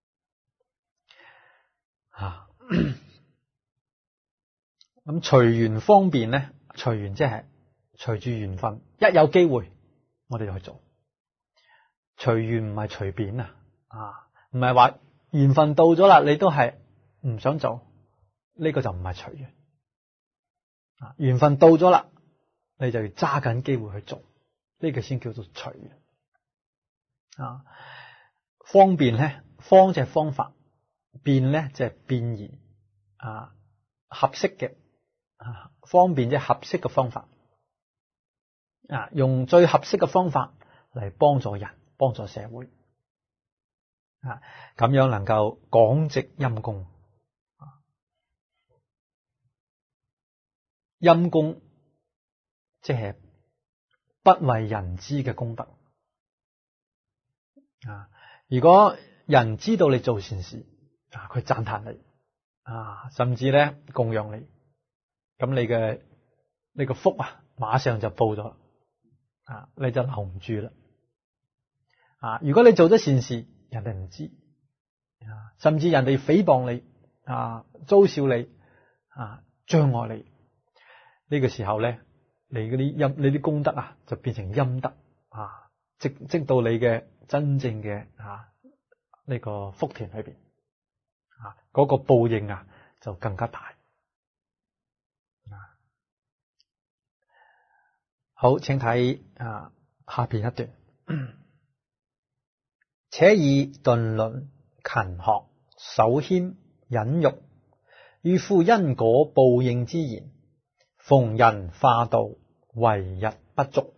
A: 啊。咁隨緣方便咧，隨緣即係隨住緣分，一有機會我哋就去做。隨緣唔係隨便啊，啊，唔係話緣分到咗啦，你都係唔想做。呢個就唔係隨緣啊！緣分到咗啦，你就要揸緊機會去做，呢個先叫做隨緣啊！方便咧，方就係方法，便咧就係便宜啊，合適嘅啊，方便即係合適嘅方法啊，用最合適嘅方法嚟幫助人，幫助社會啊，咁樣能夠廣積陰功。陰功即係不為人知嘅功德啊！如果人知道你做善事啊，佢讚嘆你啊，甚至咧供養你，咁你嘅呢個福啊，馬上就報咗啊，你就留唔住啦啊！如果你做咗善事，人哋唔知啊，甚至人哋誹謗你啊，嘲笑你啊，障礙你。呢個時候咧，你嗰啲陰，你啲功德啊，就變成陰德啊，積積到你嘅真正嘅啊呢個福田裏邊啊，嗰個報應啊就更加大啊。好，請睇啊下邊一段，且以頓論、勤學、守謙、忍辱，與付因果報應之言。逢人化道，為日不足。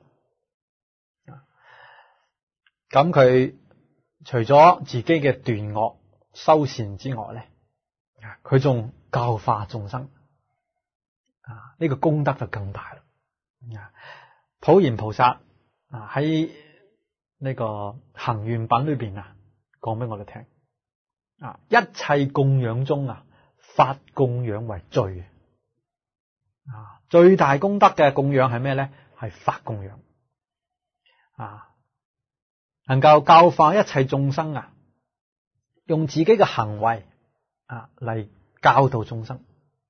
A: 咁佢除咗自己嘅斷惡修善之外咧，佢仲教化眾生啊！呢個功德就更大啦啊，普賢菩薩啊喺呢個行願品裏邊啊，講俾我哋聽啊，一切供養中啊，法供養為最啊，最大功德嘅供養係咩咧？係法供養啊，能夠教化一切眾生啊，用自己嘅行為啊嚟教導眾生，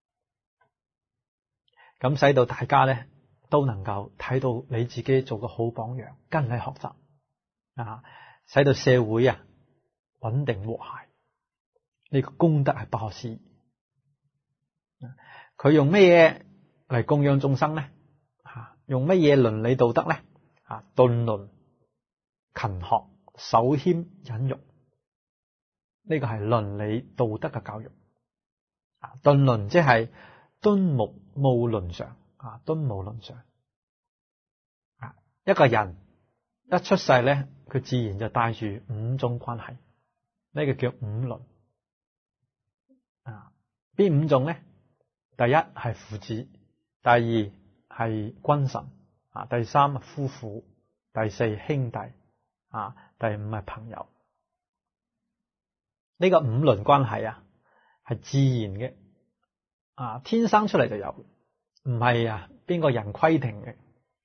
A: 咁使到大家咧都能夠睇到你自己做個好榜樣，跟你學習啊，使到社會啊穩定和諧，呢個功德係不可思議。佢用咩嘢嚟供養眾生咧？啊，用乜嘢倫理道德咧？啊，頓倫、勤學、守謙、忍辱，呢個係倫理道德嘅教育。啊，頓倫即係敦睦務倫常啊，敦睦倫常。啊，一個人一出世咧，佢自然就帶住五種關係，呢個叫五倫。啊，邊五種咧？第一係父子，第二係君臣，啊，第三係夫婦，第四兄弟，啊，第五係朋友。呢個五倫關係啊，係自然嘅，啊，天生出嚟就有，唔係啊邊個人規定嘅。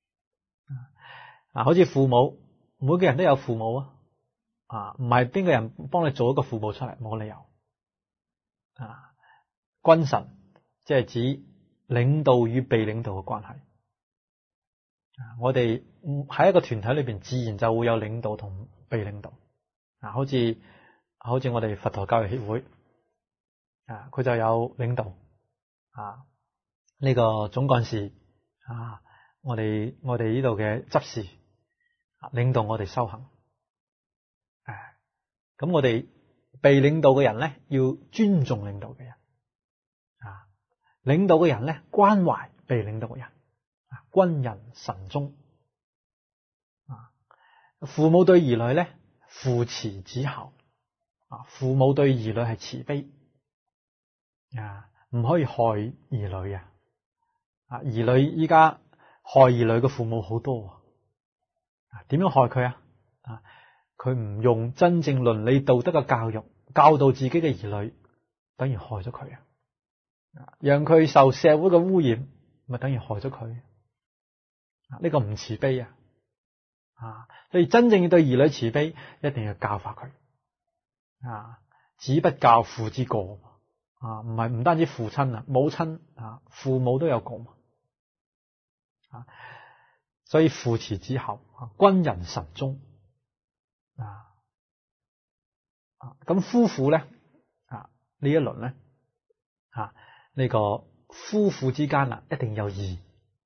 A: 啊，好似父母，每個人都有父母啊，啊，唔係邊個人幫你做一個父母出嚟，冇理由。啊，君臣即係指領導與被領導嘅關係。我哋喺一個團體裏邊，自然就會有領導同被領導。啊，好似好似我哋佛陀教育協會，啊，佢就有領導。啊，呢個總幹事啊，我哋我哋呢度嘅執事，領導我哋修行。誒，咁我哋被領導嘅人咧，要尊重領導嘅人。啊，領導嘅人咧，關懷被領導嘅人。啊，君人臣忠。啊，父母對兒女咧，父慈子孝。啊，父母對兒女係慈悲。啊，唔可以害兒女啊！啊，兒女依家害兒女嘅父母好多啊！點樣害佢啊？啊，佢唔用真正倫理道德嘅教育教導自己嘅兒女，等於害咗佢啊！讓佢受社會嘅污染，咪等於害咗佢啊！呢個唔慈悲啊！啊，所以真正要對兒女慈悲，一定要教化佢啊！子不教，父之過。啊，唔係唔單止父親啊，母親啊，父母都有過嘛。啊，所以父慈子孝，君人臣忠。啊啊，咁夫婦咧啊呢一輪咧啊呢個夫婦之間啊一定有義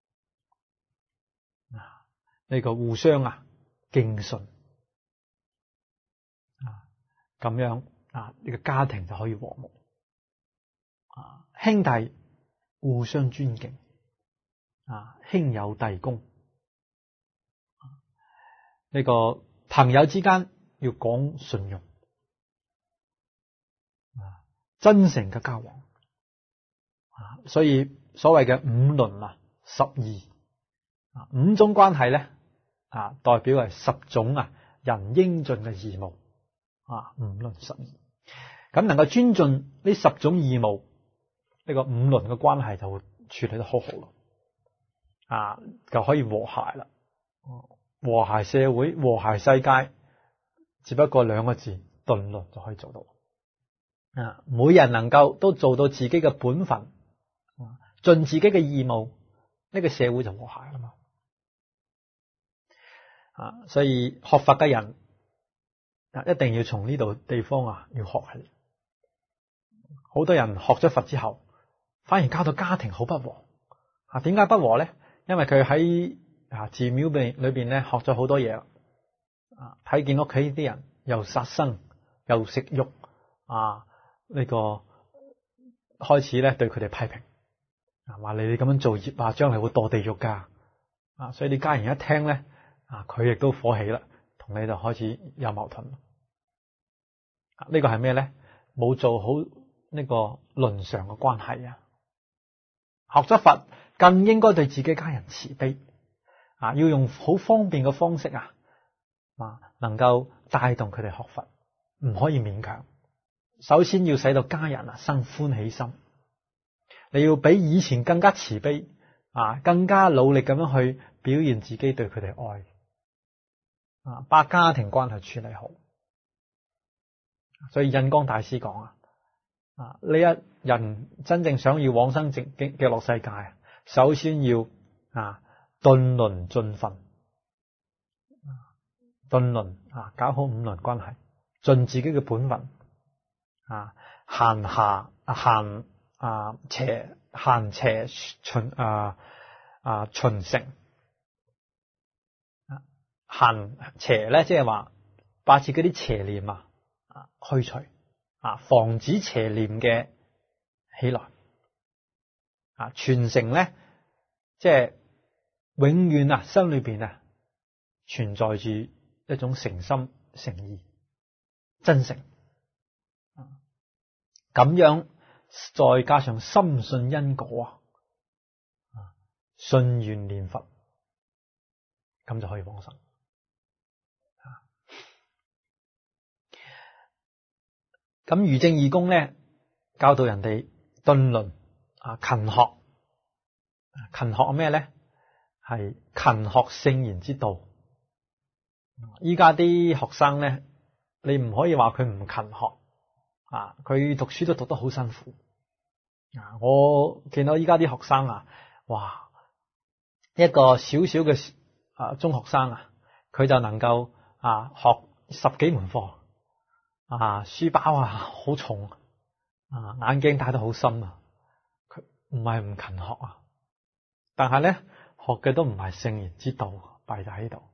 A: 啊，呢個互相啊敬順啊，咁樣啊呢個家庭就可以和睦。啊，兄弟互相尊敬，啊，兄友弟恭。呢個朋友之間要講信用，啊，真誠嘅交往。啊，所以所謂嘅五倫啊，十義啊，五種關係咧啊，代表係十種啊人應盡嘅義務啊，五倫十義。咁能夠尊盡呢十種義務，呢個五倫嘅關係就會處理得好好咯，啊，就可以和諧啦，和諧社會、和諧世界，只不過兩個字，頓倫就可以做到。啊，每人能夠都做到自己嘅本分，啊，盡自己嘅義務，呢個社會就和諧啦嘛。啊，所以學佛嘅人啊，一定要從呢度地方啊要學起。好多人學咗佛之後，反而搞到家庭好不和啊！點解不和咧？因為佢喺啊寺廟裏裏邊咧學咗好多嘢啦，啊，睇見屋企啲人又殺生又食肉啊，呢個開始咧對佢哋批評啊，話你哋咁樣做業啊，將來會墮地獄噶啊！所以你家人一聽咧啊，佢亦都火起啦，同你就開始有矛盾。啊，呢個係咩咧？冇做好呢個倫常嘅關係啊！學咗佛，更應該對自己家人慈悲啊，要用好方便嘅方式啊，啊，能夠帶動佢哋學佛，唔可以勉強。首先要使到家人啊生歡喜心，你要比以前更加慈悲啊，更加努力咁樣去表現自己對佢哋愛啊，把家庭關係處理好。所以印光大師講啊，啊呢一人真正想要往生極極樂世界，首先要啊頓倫盡分，頓倫啊搞好五倫關係，盡自己嘅本分啊，閒下閒啊邪閒邪循啊啊循成啊閒邪咧，即係話把持嗰啲邪念啊啊去除啊，防止邪念嘅起來啊，傳承咧即係永遠啊心裏邊啊存在住一種誠心誠意真誠啊，咁樣再加上深信因果啊，信願念佛，咁就可以往生啊。咁愚正義公咧教導人哋頓倫啊，勤學，勤學咩咧？係勤學聖賢之道。依家啲學生咧，你唔可以話佢唔勤學啊，佢讀書都讀得好辛苦啊。我見到依家啲學生啊，哇，一個小小嘅啊中學生啊，佢就能夠啊學十幾門課啊，書包啊好重啊，眼鏡戴得好深啊。佢唔係唔勤學啊，但係咧學嘅都唔係聖賢之道，弊就喺度。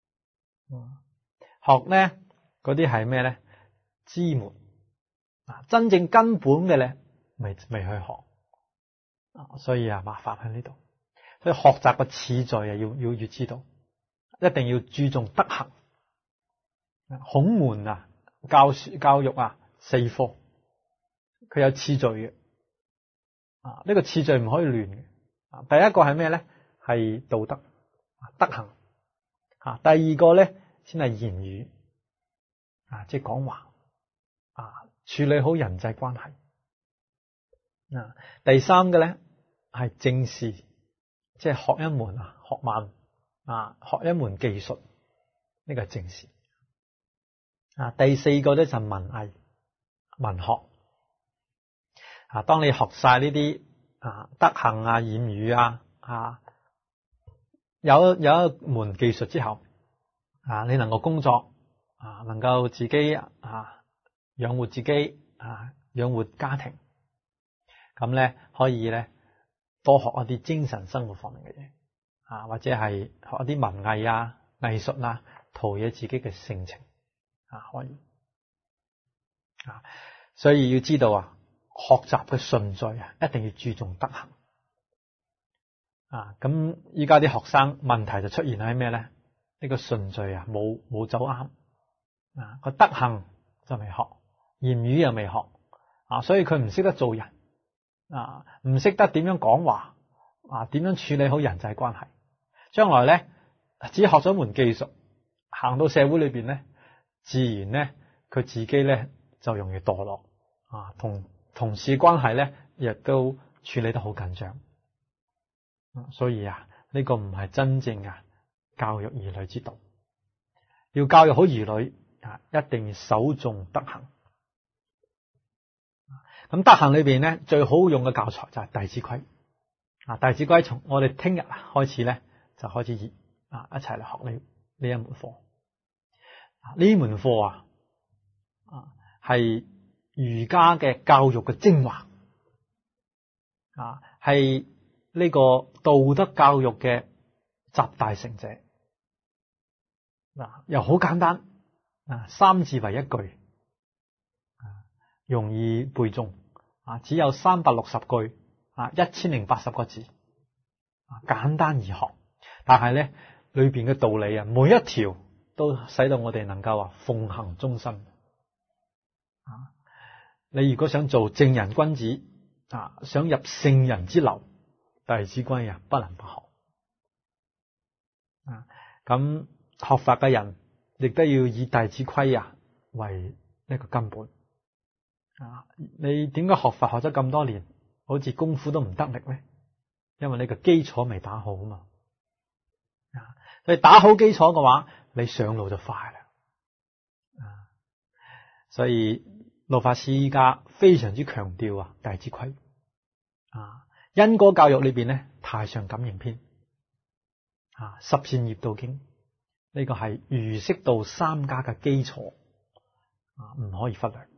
A: 學咧嗰啲係咩咧？枝門啊，真正根本嘅咧未未去學啊，所以啊麻煩喺呢度。所以學習嘅次序啊，要要要知道，一定要注重德行。孔門啊，教教育啊四科，佢有次序嘅啊，呢個次序唔可以亂嘅啊。第一個係咩咧？係道德德行啊。第二個咧先係言語啊，即係講話啊，處理好人際關係啊。第三個咧係正事，即係學一門啊學問啊，學一門技術，呢個係正事啊。第四個咧就係文藝文學啊。當你學晒呢啲啊德行啊言語啊啊，有有一門技術之後啊，你能夠工作啊，能夠自己啊養活自己啊，養活家庭，咁咧可以咧多學一啲精神生活方面嘅嘢啊，或者係學一啲文藝啊藝術啊，陶冶自己嘅性情啊，可以啊。所以要知道啊，學習嘅順序啊，一定要注重德行啊。咁依家啲學生問題就出現喺咩咧？呢個順序啊，冇冇走啱啊，個德行就未學，言語又未學啊，所以佢唔識得做人啊，唔識得點樣講話啊，點樣處理好人際關係。將來咧只學咗門技術，行到社會裏邊咧，自然咧佢自己咧就容易墮落啊，同同事關係咧亦都處理得好緊張。所以啊，呢個唔係真正啊教育兒女之道。要教育好兒女啊，一定要首重德行。咁德行裏邊咧，最好用嘅教材就係《弟子規》啊。《弟子規》從我哋聽日開始咧，就開始啊一齊嚟學呢呢一門課。呢門課啊啊係儒家嘅教育嘅精華啊，係呢個道德教育嘅集大成者。嗱，又好簡單啊，三字為一句，容易背誦啊，只有三百六十句啊，一千零八十個字啊，簡單易學。但係咧，裏邊嘅道理啊，每一條都使到我哋能夠啊奉行終身啊。你如果想做正人君子啊，想入聖人之流，弟子規啊不能不學啊，咁學佛嘅人亦都要以《弟子規》啊為一個根本。啊，你點解學佛學咗咁多年，好似功夫都唔得力咧？因為你個基礎未打好啊嘛。啊，你打好基礎嘅話，你上路就快啦。啊，所以老法師依家非常之強調啊，《弟子規》啊，因果教育裏邊咧，《太上感應篇》啊，《十善業道經》呢個係儒釋道三家嘅基礎啊，唔可以忽略。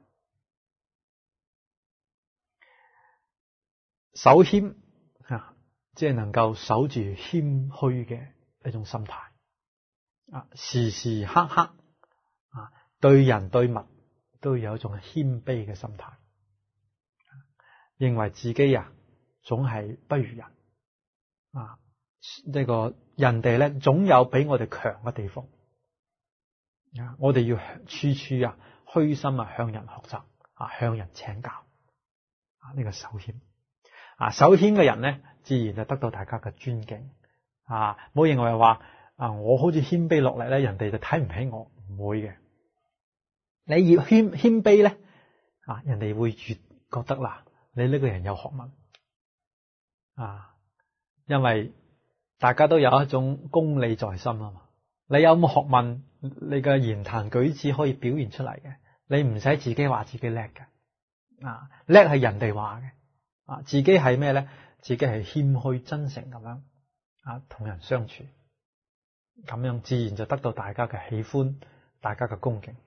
A: 守謙啊，即係能夠守住謙虛嘅一種心態啊，時時刻刻啊，對人對物都有一種謙卑嘅心態，認為自己啊總係不如人啊，呢個人哋咧總有比我哋強嘅地方啊，我哋要處處啊虛心啊向人學習啊，向人請教啊，呢個守謙。啊，守謙嘅人咧，自然就得到大家嘅尊敬。啊，冇認為話啊，我好似謙卑落嚟咧，人哋就睇唔起我，唔會嘅。你越謙謙卑咧，啊，人哋會越覺得啦，你呢個人有學問。啊，因為大家都有一種公理在心啊嘛。你有冇學問，你嘅言談舉止可以表現出嚟嘅，你唔使自己話自己叻嘅。啊，叻係人哋話嘅。啊，自己係咩咧？自己係謙虛真誠咁樣啊，同人相處，咁樣自然就得到大家嘅喜歡，大家嘅恭敬。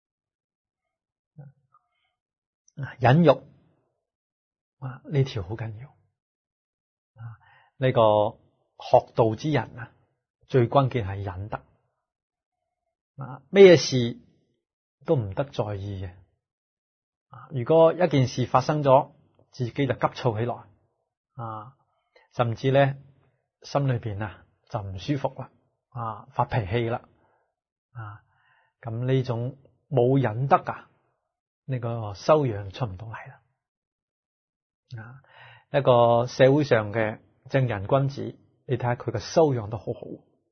A: 忍辱啊，呢條好緊要啊！呢個學道之人啊，最關鍵係忍得啊，咩事都唔得在意嘅啊。如果一件事發生咗，自己就急躁起來啊，甚至咧心裏邊啊就唔舒服啦，啊發脾氣啦，啊咁呢種冇忍得啊，呢個修養出唔到嚟啦。啊，一個社會上嘅正人君子，你睇下佢嘅修養都好好。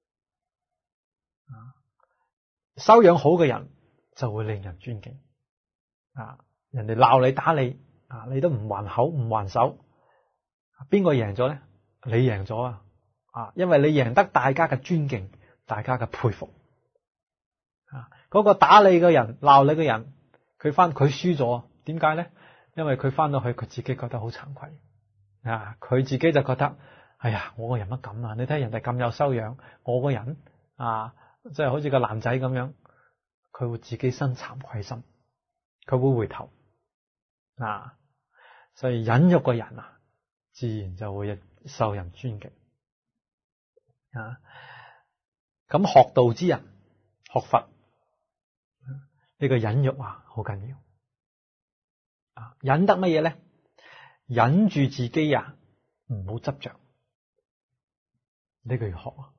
A: 啊，修養好嘅人就會令人尊敬。啊，人哋鬧你打你。啊！你都唔還口唔還手，邊個贏咗咧？你贏咗啊！啊，因為你贏得大家嘅尊敬，大家嘅佩服。啊，嗰個打你嘅人、鬧你嘅人，佢翻佢輸咗，點解咧？因為佢翻到去，佢自己覺得好慚愧啊！佢自己就覺得，哎呀，我個人乜咁啊？你睇人哋咁有修養，我個人啊，即係好似個男仔咁樣，佢會自己生慚愧心，佢會回頭。啊，所以忍辱嘅人啊，自然就會受人尊敬啊。咁學道之人，學佛呢個忍辱啊，好緊要啊。忍得乜嘢咧？忍住自己啊，唔好執着，呢個要學啊。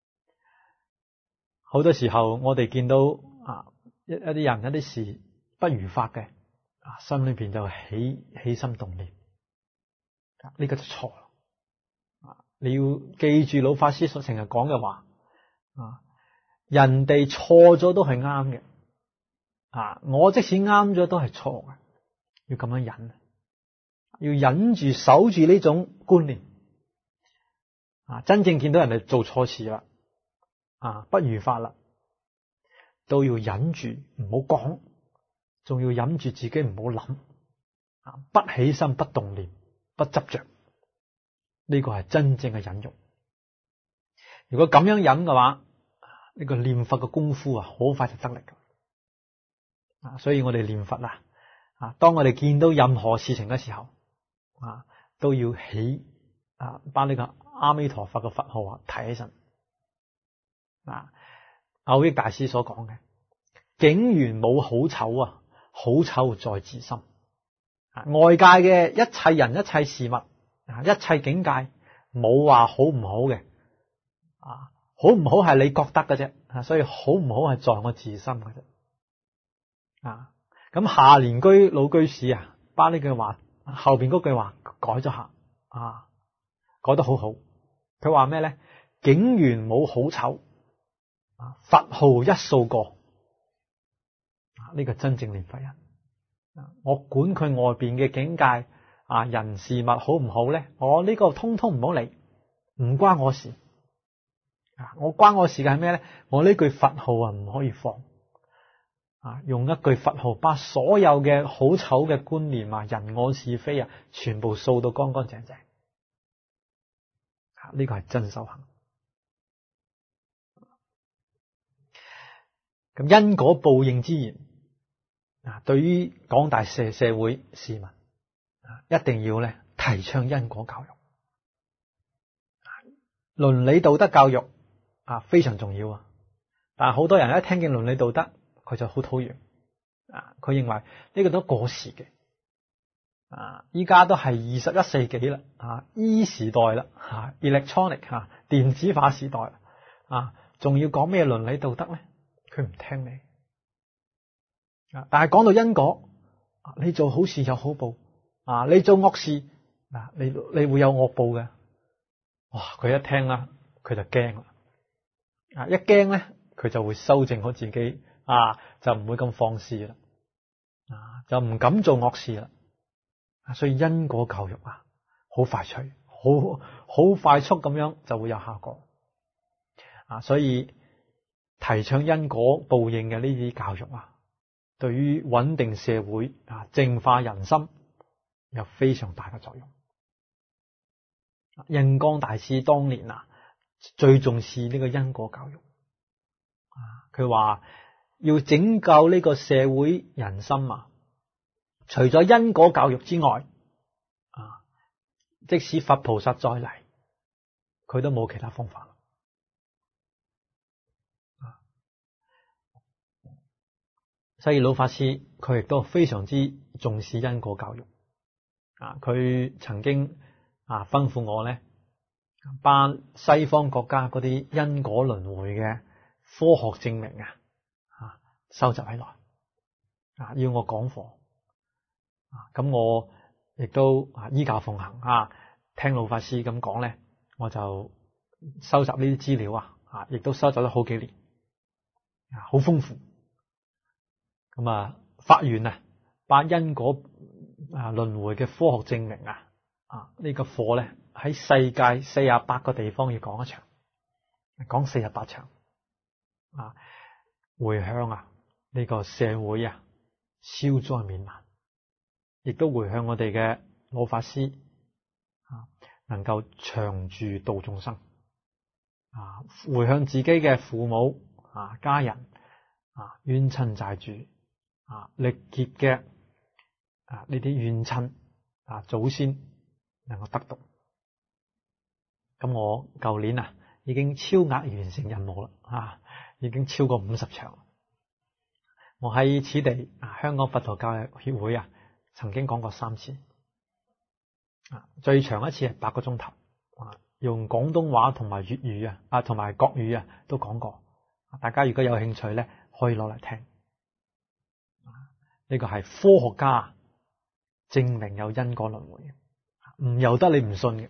A: 好多時候我哋見到啊一一啲人一啲事不如法嘅。啊，心裏邊就起起心動念，呢、這個就錯啦。啊，你要記住老法師所成日講嘅話，啊，人哋錯咗都係啱嘅，啊，我即使啱咗都係錯嘅，要咁樣忍，要忍住守住呢種觀念，啊，真正見到人哋做錯事啦，啊，不如法啦，都要忍住唔好講。仲要忍住自己唔好諗啊，不起心不動念不執着，呢個係真正嘅忍辱。如果咁樣忍嘅話，呢個念佛嘅功夫啊，好快就得力啊！所以我哋念佛啊，啊，當我哋見到任何事情嘅時候啊，都要起啊，把呢個阿彌陀佛嘅佛號啊提起身啊。蕅益大師所講嘅境緣冇好醜啊。好醜在自心啊！外界嘅一切人、一切事物啊、一切境界，冇話好唔好嘅啊！好唔好係你覺得嘅啫啊！所以好唔好係在我自心嘅啫啊！咁下蓮居老居士啊，把呢句話後邊嗰句話改咗下啊，改得好好。佢話咩咧？ 警員冇好醜，啊，佛號一掃過，啊，呢個真正念佛人。我管佢外邊嘅境界啊，人事物好唔好咧？我呢個通通唔好理，唔關我事。啊，我關我事嘅係咩咧？我呢句佛號啊唔可以放。啊！用一句佛號，把所有嘅好醜嘅觀念啊、人我是非啊，全部掃到乾乾淨淨。啊！呢個係真修行。咁因果報應之言啊，對於廣大社社會市民啊，一定要咧提倡因果教育。倫理道德教育啊非常重要啊，但係好多人一聽見倫理道德，佢就好討厭啊！佢認為呢個都過時嘅啊！依家都係二十一世紀啦啊，E 時代啦吓 ，electronic 吓電子化時代啦啊，仲要講咩倫理道德咧？佢唔聽你啊！但係講到因果，你做好事有好報啊，你做惡事嗱，你你會有惡報嘅。哇！佢一聽啦，佢就驚啦啊！一驚咧，佢就會修正好自己。啊，就唔會咁放肆啦，啊，就唔敢做惡事啦。所以因果教育啊，好快脆，好好快速咁樣就會有效果。啊，所以提倡因果報應嘅呢啲教育啊，對於穩定社會啊、淨化人心有非常大嘅作用。印光大師當年啊，最重視呢個因果教育。啊，佢話。要拯救呢個社會人心啊，除咗因果教育之外，啊，即使佛菩薩再嚟，佢都冇其他方法。啊，所以老法師佢亦都非常之重視因果教育。啊，佢曾經啊吩咐我咧，把西方國家嗰啲因果輪迴嘅科學證明啊。收集起來啊，要我講課啊，咁我亦都啊依教奉行啊，聽老法師咁講咧，我就收集呢啲資料啊，啊，亦都收集咗好幾年啊，好豐富。咁啊，發願啊，把因果啊輪迴嘅科學證明啊，啊、這個、呢個課咧喺世界四十八個地方要講一場，講四十八場啊，回向啊。呢個社會啊，消災免難，亦都回向我哋嘅老法師啊，能夠長住度眾生啊，回向自己嘅父母啊、家人啊、冤親債主啊、歷劫嘅啊呢啲冤親啊祖先能夠得到。咁我舊年啊已經超額完成任務啦啊，已經超過五十場。我喺此地啊，香港佛陀教育協會啊，曾經講過三次啊，最長一次係八個鐘頭啊，用廣東話同埋粵語啊，啊同埋國語啊都講過。大家如果有興趣咧，可以攞嚟聽。呢個係科學家證明有因果輪迴嘅，唔由得你唔信嘅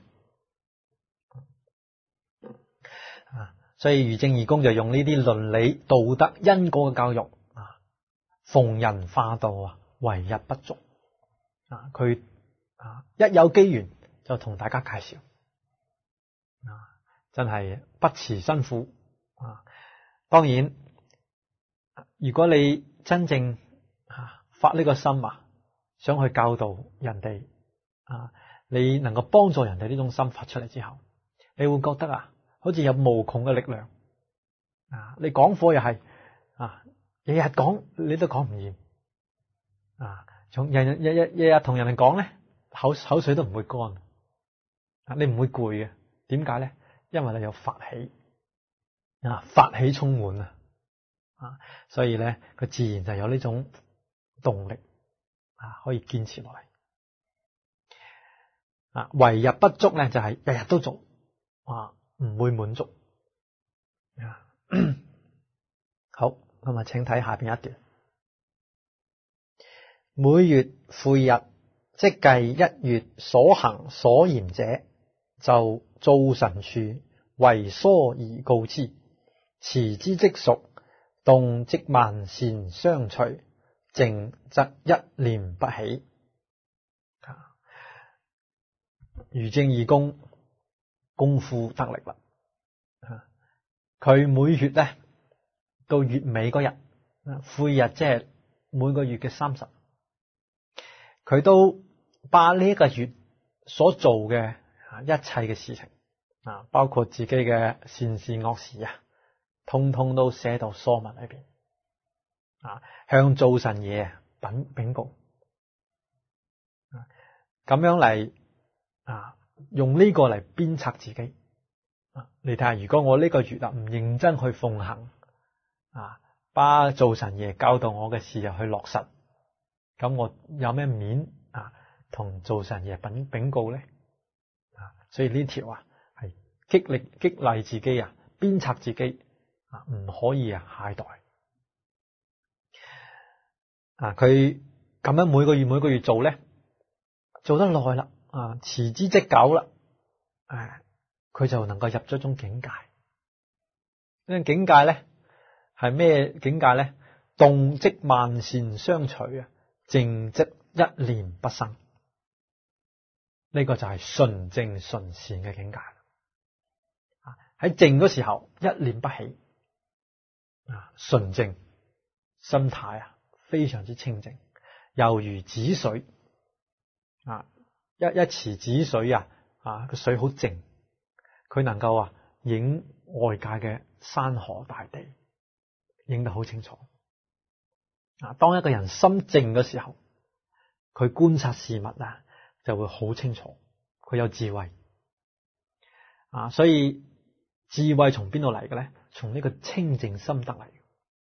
A: 啊。所以余正義公就用呢啲倫理道德因果嘅教育。逢人化道啊，唯日不足啊！佢啊一有機緣就同大家介紹啊，真係不辭辛苦啊！當然，如果你真正啊發呢個心啊，想去教導人哋啊，你能夠幫助人哋呢種心發出嚟之後，你會覺得啊，好似有無窮嘅力量啊！你講課又係啊。日日講你都講唔厭啊！從日日日日日日同人哋講咧，口口水都唔會乾啊！你唔會攰嘅，點解咧？因為你有法喜啊，法喜充滿啊啊！所以咧，佢自然就有呢種動力啊，可以堅持落嚟啊！唯日不足咧，就係日日都做啊，唔會滿足啊！好。咁啊，請睇下邊一段。每月晦日，即計一月所行所言者，就灶神處為疏而告之，持之即熟，動即萬善相隨，靜則一念不起。余正義公功夫得力啦，佢每月咧到月尾嗰日，晦日即係每個月嘅三十，佢都把呢一個月所做嘅一切嘅事情啊，包括自己嘅善事惡事啊，通通都寫到疏文裏邊啊，向灶神爺稟稟告，咁樣嚟啊，用呢個嚟鞭策自己啊。你睇下，如果我呢個月啊唔認真去奉行啊，把灶神爺教導我嘅事又去落實，咁我有咩面啊同灶神爺稟稟告咧？啊，所以呢條啊係激勵激勵自己啊，鞭策自己啊，唔可以啊懈怠啊。佢咁樣每個月每個月做咧，做得耐啦啊，持之即久啦，誒，佢就能夠入咗一種境界。呢種境界咧係咩境界咧？動即萬善相隨啊，靜即一念不生。呢個就係純正純善嘅境界。啊，喺靜嗰時候一念不起啊，純正心態啊，非常之清淨，猶如止水啊，一一池止水啊，啊個水好靜，佢能夠啊影外界嘅山河大地，影得好清楚。啊，當一個人心靜嘅時候，佢觀察事物啊就會好清楚，佢有智慧啊。所以智慧從邊度嚟嘅咧？從呢個清淨心得嚟。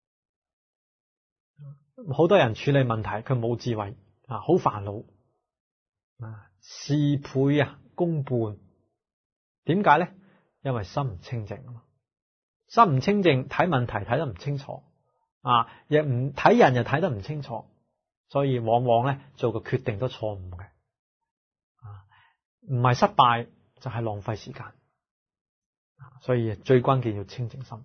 A: 好多人處理問題佢冇智慧啊，好煩惱啊，事倍啊功半。點解咧？因為心唔清淨啊嘛，心唔清淨，睇問題睇得唔清楚啊，亦唔睇人又睇得唔清楚，所以往往咧做個決定都錯誤嘅啊，唔係失敗就係浪費時間。所以最關鍵要清淨心。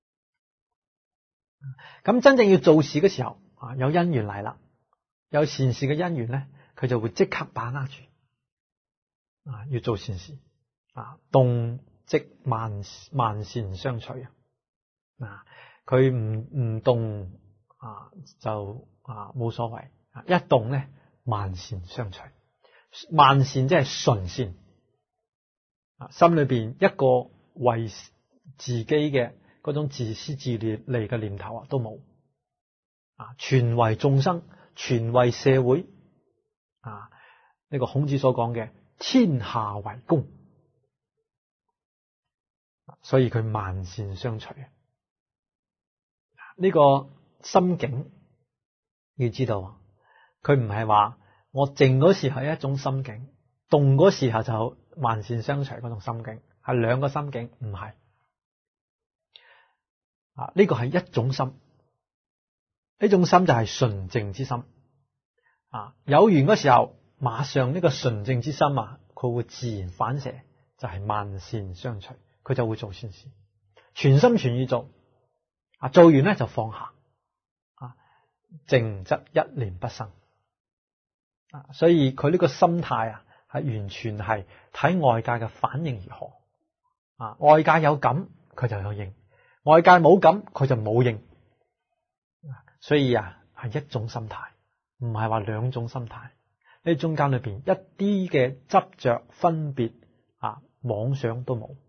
A: 咁真正要做事嘅時候啊，有因緣嚟啦，有善事嘅因緣咧，佢就會即刻把握住啊，要做善事啊，動即萬萬善相隨啊，佢唔唔動啊就啊冇所謂啊，一動咧萬善相隨，萬善即係純善啊，心裏邊一個為自己嘅嗰種自私自利嘅念頭啊都冇啊，全為眾生，全為社會啊，呢個孔子所講嘅天下為公，所以佢萬善相隨啊。呢個心境要知道，佢唔係話我靜嗰時係一種心境，動嗰時候就萬善相隨嗰種心境，係兩個心境，唔係啊。呢個係一種心，呢種心就係純淨之心啊。有緣嗰時候，馬上呢個純淨之心啊，佢會自然反射，就係萬善相隨，佢就會做善事，全心全意做啊。做完咧就放下啊，靜則一念不生啊。所以佢呢個心態啊，係完全係睇外界嘅反應如何啊。外界有感，佢就有應；外界冇感，佢就冇應。所以啊，係一種心態，唔係話兩種心態。呢中間裏邊一啲嘅執着、分別啊、妄想都冇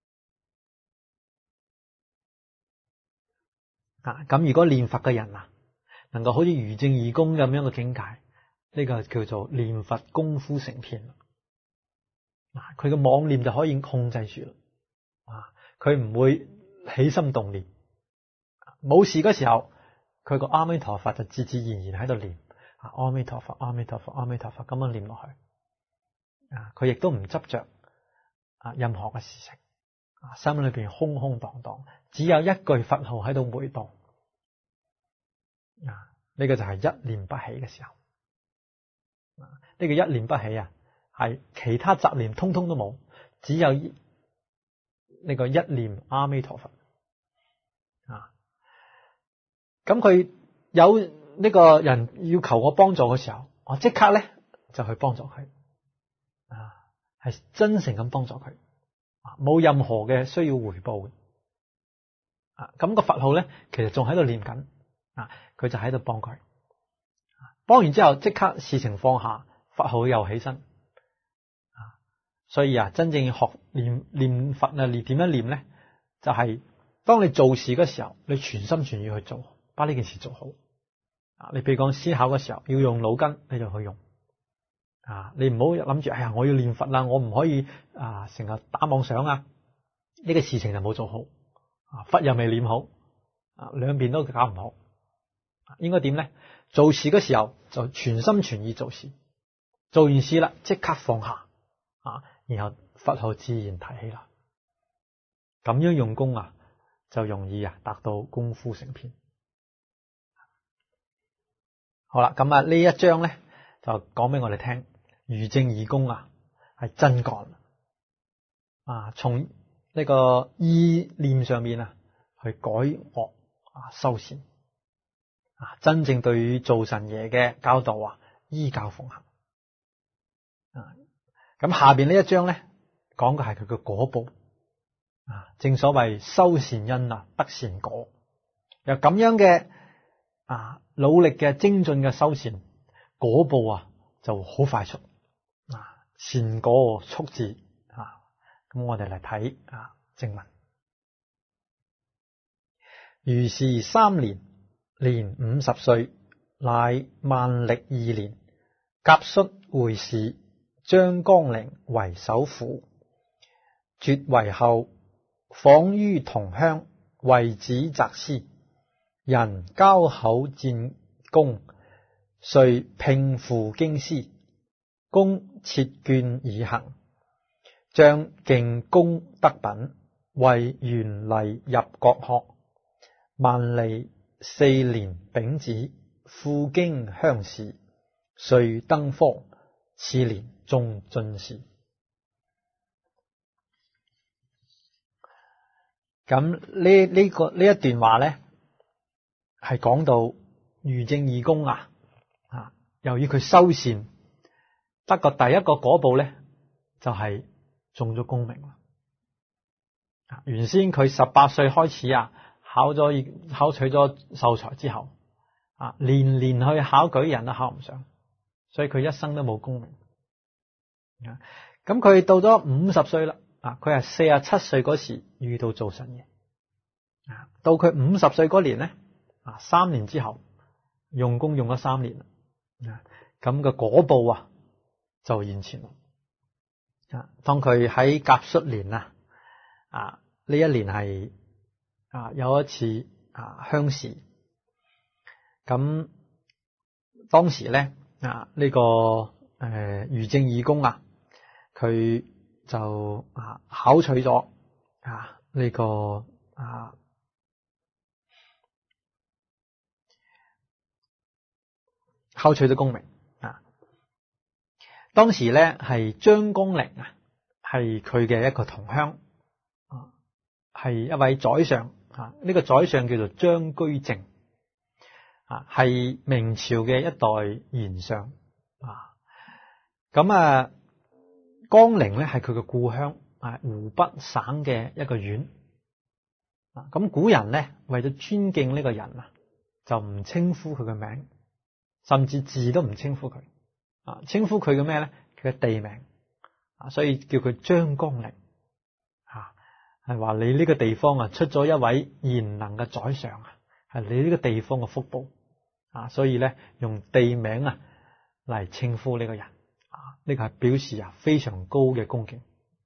A: 啊。咁如果念佛嘅人啊，能夠好似余正義公咁樣嘅境界，呢個叫做念佛功夫成片啊。佢嘅妄念就可以控制住啦啊，佢唔會起心動念。冇事嗰時候，佢個阿彌陀佛就自自然然喺度念啊，阿彌陀佛，阿彌陀佛，阿彌陀佛咁樣念落去啊。佢亦都唔執着啊任何嘅事情啊，心裏邊空空蕩蕩，只有一句佛號喺度回蕩啊。呢個就係一念不起嘅時候啊。呢個一念不起啊，係其他雜念通通都冇，只有呢個一念阿彌陀佛啊。咁佢有呢個人要求我幫助嘅時候，我即刻咧就去幫助佢啊，係真誠咁幫助佢啊，冇任何嘅需要回報嘅啊。咁、那個佛號咧，其實仲喺度念緊啊，佢就喺度幫佢。幫完之後，即刻事情放下，佛號又起身啊。所以啊，真正學念念佛啊，你點樣念咧？就係、是、當你做事嘅時候，你全心全意去做，把呢件事做好啊。你譬如講思考嘅時候，要用腦筋，你就去用啊。你唔好諗住，哎呀，我要念佛啦，我唔可以啊，成日打妄想啊。呢、這個事情就冇做好啊，佛又未念好啊，兩邊都搞唔好。應該點咧？做事嘅時候就全心全意做事，做完事啦即刻放下啊，然後佛號自然提起啦。咁樣用功啊，就容易啊達到功夫成片。好啦，咁啊呢一章咧就講俾我哋聽，如正義功啊係真幹啊，從呢個意念上面啊去改惡啊修善。真正對於做神爺嘅教導啊，依教奉行啊。咁下邊呢一章咧，講嘅係佢嘅果報啊。正所謂修善因啊，得善果。由咁樣嘅啊努力嘅精進嘅修善，果報啊就好快速啊，善果速至啊。咁我哋嚟睇啊正文。如是三年，年五十歲，乃萬曆二年，甲戌會試，張光齡為首輔。絕為後，訪於同鄉，為子擇師。人交口薦公，遂聘付經師。公設卷以行，將敬功德品，為元禮入國學。萬曆四年丙子，赴京鄉試，遂登科。次年中進士。咁呢呢個呢一段話咧，係講到如正義功啊啊，由於佢修善，得個第一個果報咧，就係、是、中咗功名啦。原先佢十八歲開始啊。考咗考取咗秀才之後，啊，年年去考舉人都考唔上，所以佢一生都冇功名。啊，咁佢到咗五十歲啦，啊，佢係四十七歲嗰時遇到做神爺，啊，到佢五十歲嗰年咧，啊，三年之後用功用咗三年啦，啊，咁個果報啊就現前啦。啊，當佢喺甲戌年啊，啊，呢一年係。啊，有一次啊鄉試，咁當時咧啊呢、這個誒、呃、如正義功啊，佢就啊考取咗啊呢、這個啊考取咗功名啊。當時咧係張光齡啊，係佢嘅一個同鄉啊，係一位宰相。啊！呢、這個宰相叫做張居正，啊，係明朝嘅一代賢相啊。咁啊，光齡咧係佢嘅故鄉，啊，湖北省嘅一個縣。啊，咁古人咧為咗尊敬呢個人啊，就唔稱呼佢嘅名，甚至字都唔稱呼佢，啊，稱呼佢嘅咩咧？佢嘅地名啊，所以叫佢張光齡。係話你呢個地方啊，出咗一位賢能嘅宰相啊，係你呢個地方嘅福報啊，所以咧用地名啊嚟稱呼呢個人啊，呢個係表示啊非常高嘅恭敬。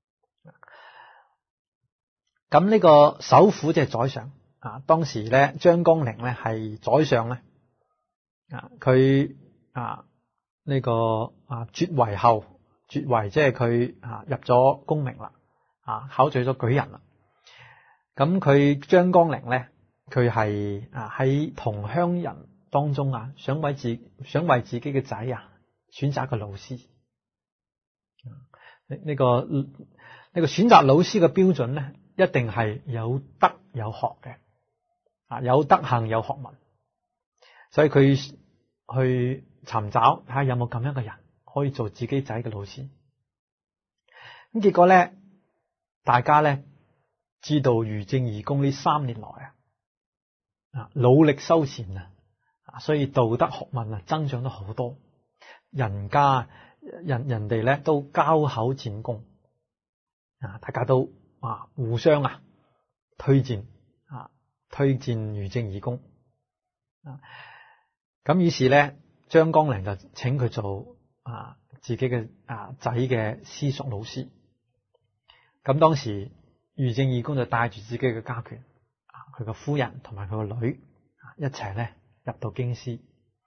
A: 咁呢個首輔即係宰相啊，當時咧張光齡咧係宰相咧啊，佢啊呢個啊絕為後，絕為即係佢啊入咗功名啦，啊考取咗舉人啦。咁佢張光齡咧，佢係啊喺同鄉人當中啊，想為自想為自己嘅仔啊選擇一個老師。呢、這個呢、這個選擇老師嘅標準咧一定係有德有學嘅，啊，有德行有學問，所以佢去尋找睇下有冇咁樣嘅人可以做自己仔嘅老師。咁結果咧，大家咧知道余正義公呢三年來啊，啊努力修善啊，所以道德學問啊增長咗好多，人家人人哋咧都交口戰功啊，大家都啊互相啊推薦啊推薦余正義公啊，咁於是咧張綱領就請佢做啊自己嘅啊仔嘅私塾老師。咁當時余正義公就帶住自己嘅家眷，佢個夫人同埋佢個女一齊咧入到京師。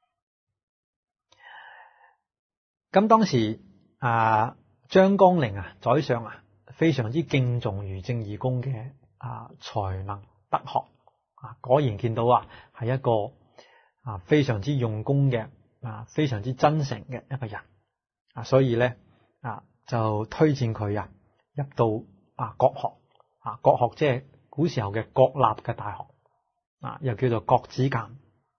A: 咁當時啊張綱領啊宰相啊非常之敬重余正義公嘅啊才能德學啊，果然見到啊係一個啊非常之用功嘅啊非常之真誠嘅一個人啊，所以咧啊就推薦佢啊入到啊國學啊國學即係古時候嘅國立嘅大學啊，又叫做國子監。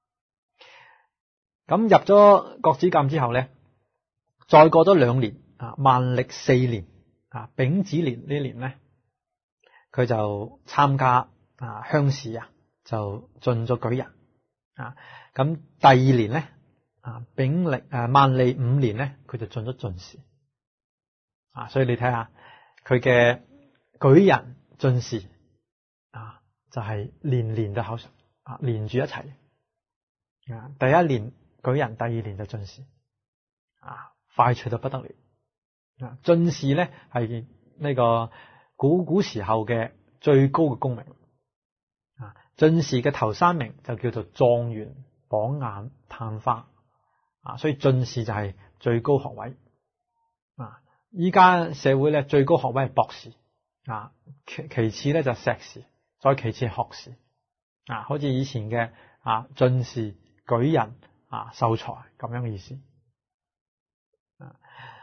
A: 咁入咗國子監之後咧，再過咗兩年啊，萬曆四年啊，丙子年呢年咧，佢就參加啊鄉試啊，就進咗舉人啊。咁第二年咧啊，丙曆誒萬曆五年咧，佢就進咗進士啊。所以你睇下佢嘅舉人進士啊，就係年年都考上啊，連住一齊啊。第一年舉人，第二年就進士啊，快脆到不得了啊！進士咧係呢個古古時候嘅最高嘅功名啊。進士嘅頭三名就叫做狀元、榜眼、探花啊，所以進士就係最高學位啊。依家社會咧最高學位係博士啊，其其次咧就碩士，再其次係學士啊，好似以前嘅啊進士、舉人啊、秀才咁樣嘅意思啊。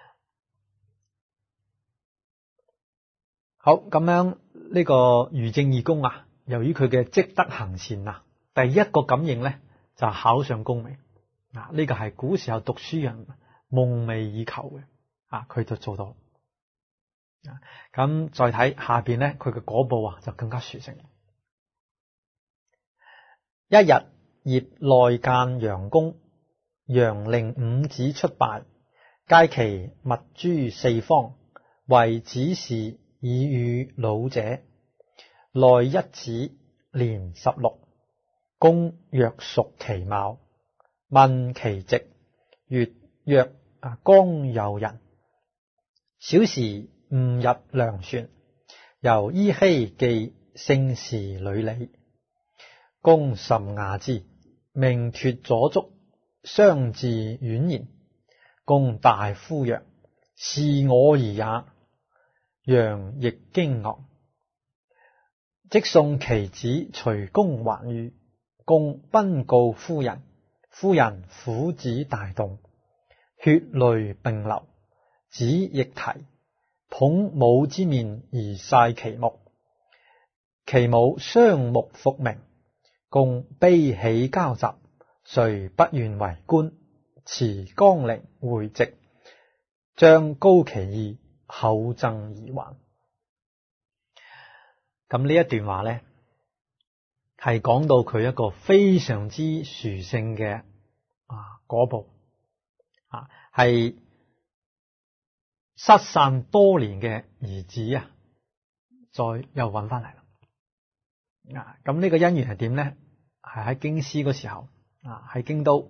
A: 好，咁樣呢個余正義公啊，由於佢嘅積德行善啊，第一個感應咧就考上功名啊，呢個係古時候讀書人夢寐以求嘅啊，佢就做到啊。咁再睇下邊咧，佢嘅果報啊就更加殊勝。一日，業內見楊公，楊令五子出拜，皆其密諸四方，為子事以與老者。內一子年十六，公若熟其貌，問其籍，曰曰啊江右人。小時誤入糧船，由依稀記姓氏履理。公甚訝之，命脫左足，相自婉言。公大呼曰：是我兒也。楊亦驚愕，即送其子隨公還御。公奔告夫人，夫人苦子大動，血淚並流，子亦啼，捧母之面而曬其目。其母雙目復明，公悲喜交集，遂不願為官，辭綱領回籍，將高其意，厚贈而還。咁呢一段話咧，係講到佢一個非常之殊勝嘅啊果報啊，係失散多年嘅兒子啊，再又揾翻嚟啦。啊，咁呢個姻緣係點咧？係喺京師嗰時候啊，喺京都，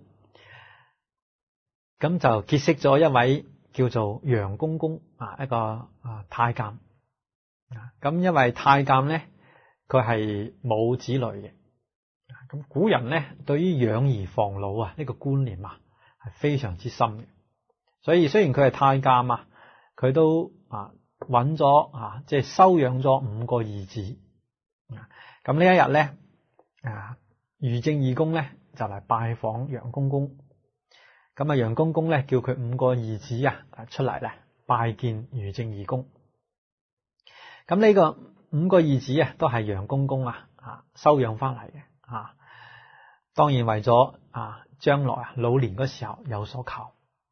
A: 咁就結識咗一位叫做楊公公啊，一個啊太監啊。咁因為太監咧，佢係冇子女嘅，咁古人咧對於養兒防老啊呢個觀念啊係非常之深嘅，所以雖然佢係太監啊，佢都啊揾咗啊即係收養咗五個兒子。咁呢一日咧啊，余正義公咧就嚟拜訪楊公公，咁啊楊公公咧叫佢五個兒子啊出嚟咧拜見余正義公。咁呢個五個兒子啊，都係楊公公啊啊收養翻嚟嘅啊。當然為咗啊將來啊老年嗰時候有所靠。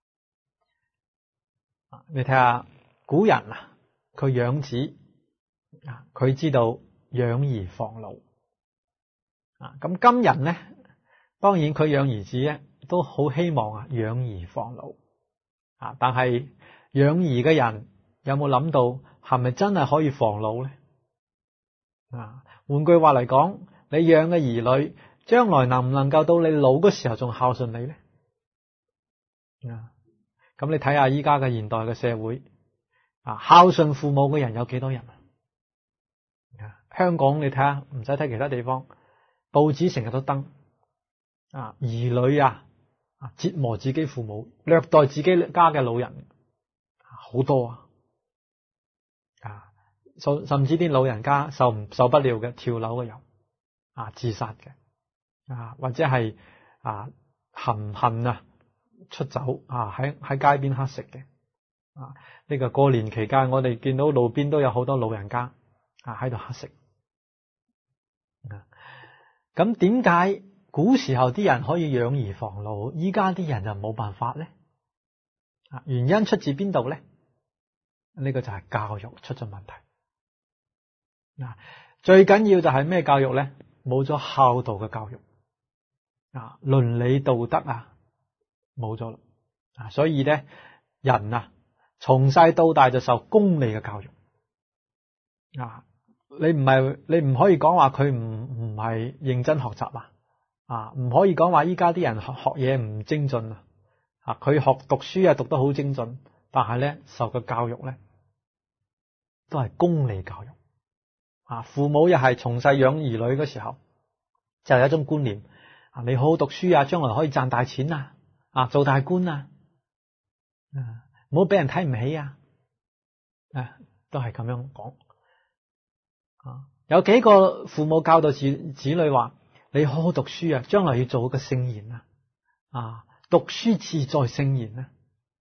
A: 你睇下古人啊，佢養子啊，佢知道養兒防老啊。咁今日咧，當然佢養兒子咧都好希望啊養兒防老啊。但係養兒嘅人有冇諗到係咪真係可以防老咧？啊，換句話嚟講，你養嘅兒女將來能唔能夠到你老嘅時候仲孝順你咧？啊，咁你睇下依家嘅現代嘅社會啊，孝順父母嘅人有幾多人啊？香港你睇下，唔使睇其他地方，報紙成日都登啊，兒女啊啊折磨自己父母，虐待自己家嘅老人，好多啊！啊，甚至啲老人家受唔受不了嘅，跳樓嘅有啊，自殺嘅啊，或者係啊含恨啊出走啊，喺喺街邊乞食嘅啊。呢個過年期間，我哋見到路邊都有好多老人家啊喺度乞食啊。咁點解古時候啲人可以養兒防老，依家啲人就冇辦法咧？啊，原因出自邊度咧？呢個就係教育出咗問題。嗱，最緊要就係咩教育咧？冇咗孝道嘅教育啊，倫理道德啊冇咗啦啊，所以咧人啊從細到大就受功利嘅教育啊。你唔係你唔可以講話佢唔唔係認真學習啊啊，唔可以講話依家啲人學學嘢唔精進啊啊，佢學讀書啊讀得好精進，但係咧受嘅教育咧都係功利教育啊。父母又係從細養兒女嘅時候就有一種觀念啊，你好好讀書啊，將來可以賺大錢啊啊，做大官啊，唔好俾人睇唔起啊啊，都係咁樣講啊。有幾個父母教導子子女話，你好好讀書啊，將來要做個聖賢啊啊，讀書志在聖賢啊。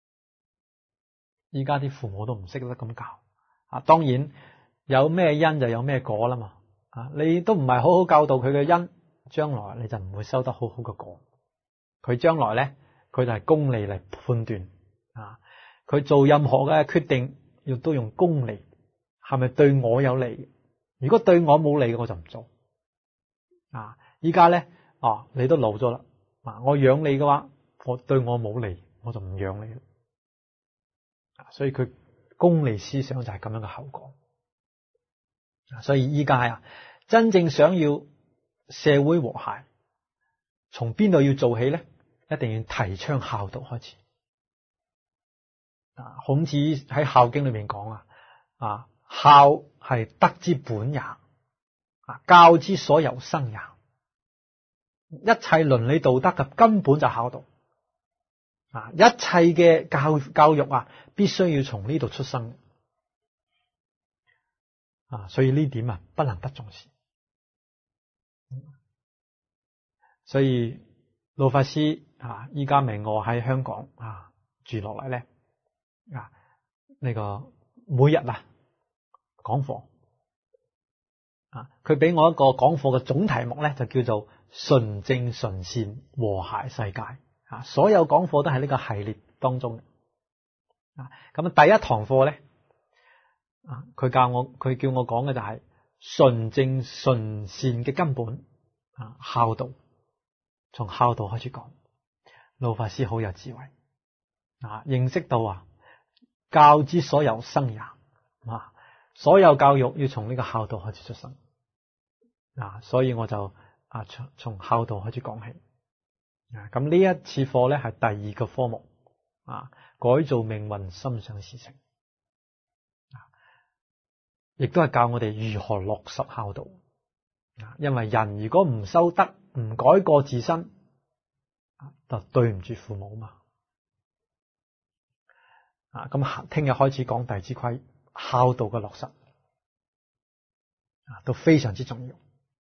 A: 依家啲父母都唔識得咁教啊。當然有咩因就有咩果啦嘛啊，你都唔係好好教導佢嘅因，將來你就唔會收得好好嘅果。佢將來咧，佢就係功利嚟判斷啊。佢做任何嘅決定，亦都用功利，係咪對我有利？如果對我冇利嘅，我就唔做啊。依家咧，哦，你都老咗啦，啊，我養你嘅話，我對我冇利，我就唔養你。所以佢功利思想就係咁樣嘅後果。所以依家啊，真正想要社會和諧，從邊度要做起咧？一定要提倡孝道開始。啊，孔子喺《孝經》裏面講啊，啊，孝係德之本也，啊，教之所由生也。一切倫理道德嘅根本就係孝道。啊，一切嘅教教育啊，必須要從呢度出生。啊，所以呢點啊，不能不重視。所以老法師啊，依家明我喺香港啊住落嚟咧，啊呢、這個每日啊講課啊，佢俾我一個講課嘅總題目咧，就叫做純正純善和諧世界啊。所有講課都係呢個系列當中啊。咁啊，第一堂課咧啊，佢教我，佢叫我講嘅就係純正純善嘅根本啊，孝道。從孝道開始講，老法師好有智慧啊！認識到啊，教之所由生也啊，所有教育要從呢個孝道開始出生啊，所以我就啊從從孝道開始講起啊。咁呢一次課咧係第二個科目啊，改造命運心想事成啊，亦都係教我哋如何落實孝道啊。因為人如果唔修德，唔改過自身，就對唔住父母嘛。啊，咁聽日開始講《弟子規》孝道嘅落實，啊，都非常之重要。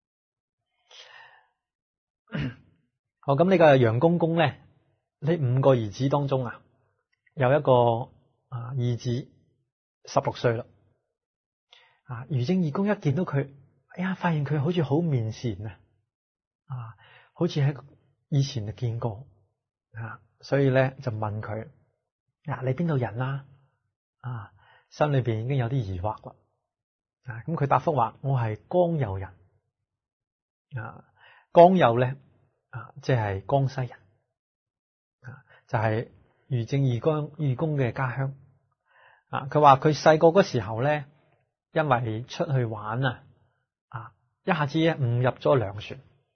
A: 好，咁呢個楊公公咧，呢五個兒子當中啊，有一個啊兒子十六歲啦， 啊，余正義公一見到佢，哎呀，發現佢好似好面善啊，啊，好似喺以前就見過啊，所以咧就問佢：啊，你邊度人啊？啊，心裏邊已經有啲疑惑啦。啊，咁佢答覆話：我係江右人。啊，江右咧啊，即係江西人。啊，就係余正義公義公嘅家鄉。啊，佢話佢細個嗰時候咧，因為出去玩啊，啊，一下子誤入咗糧船。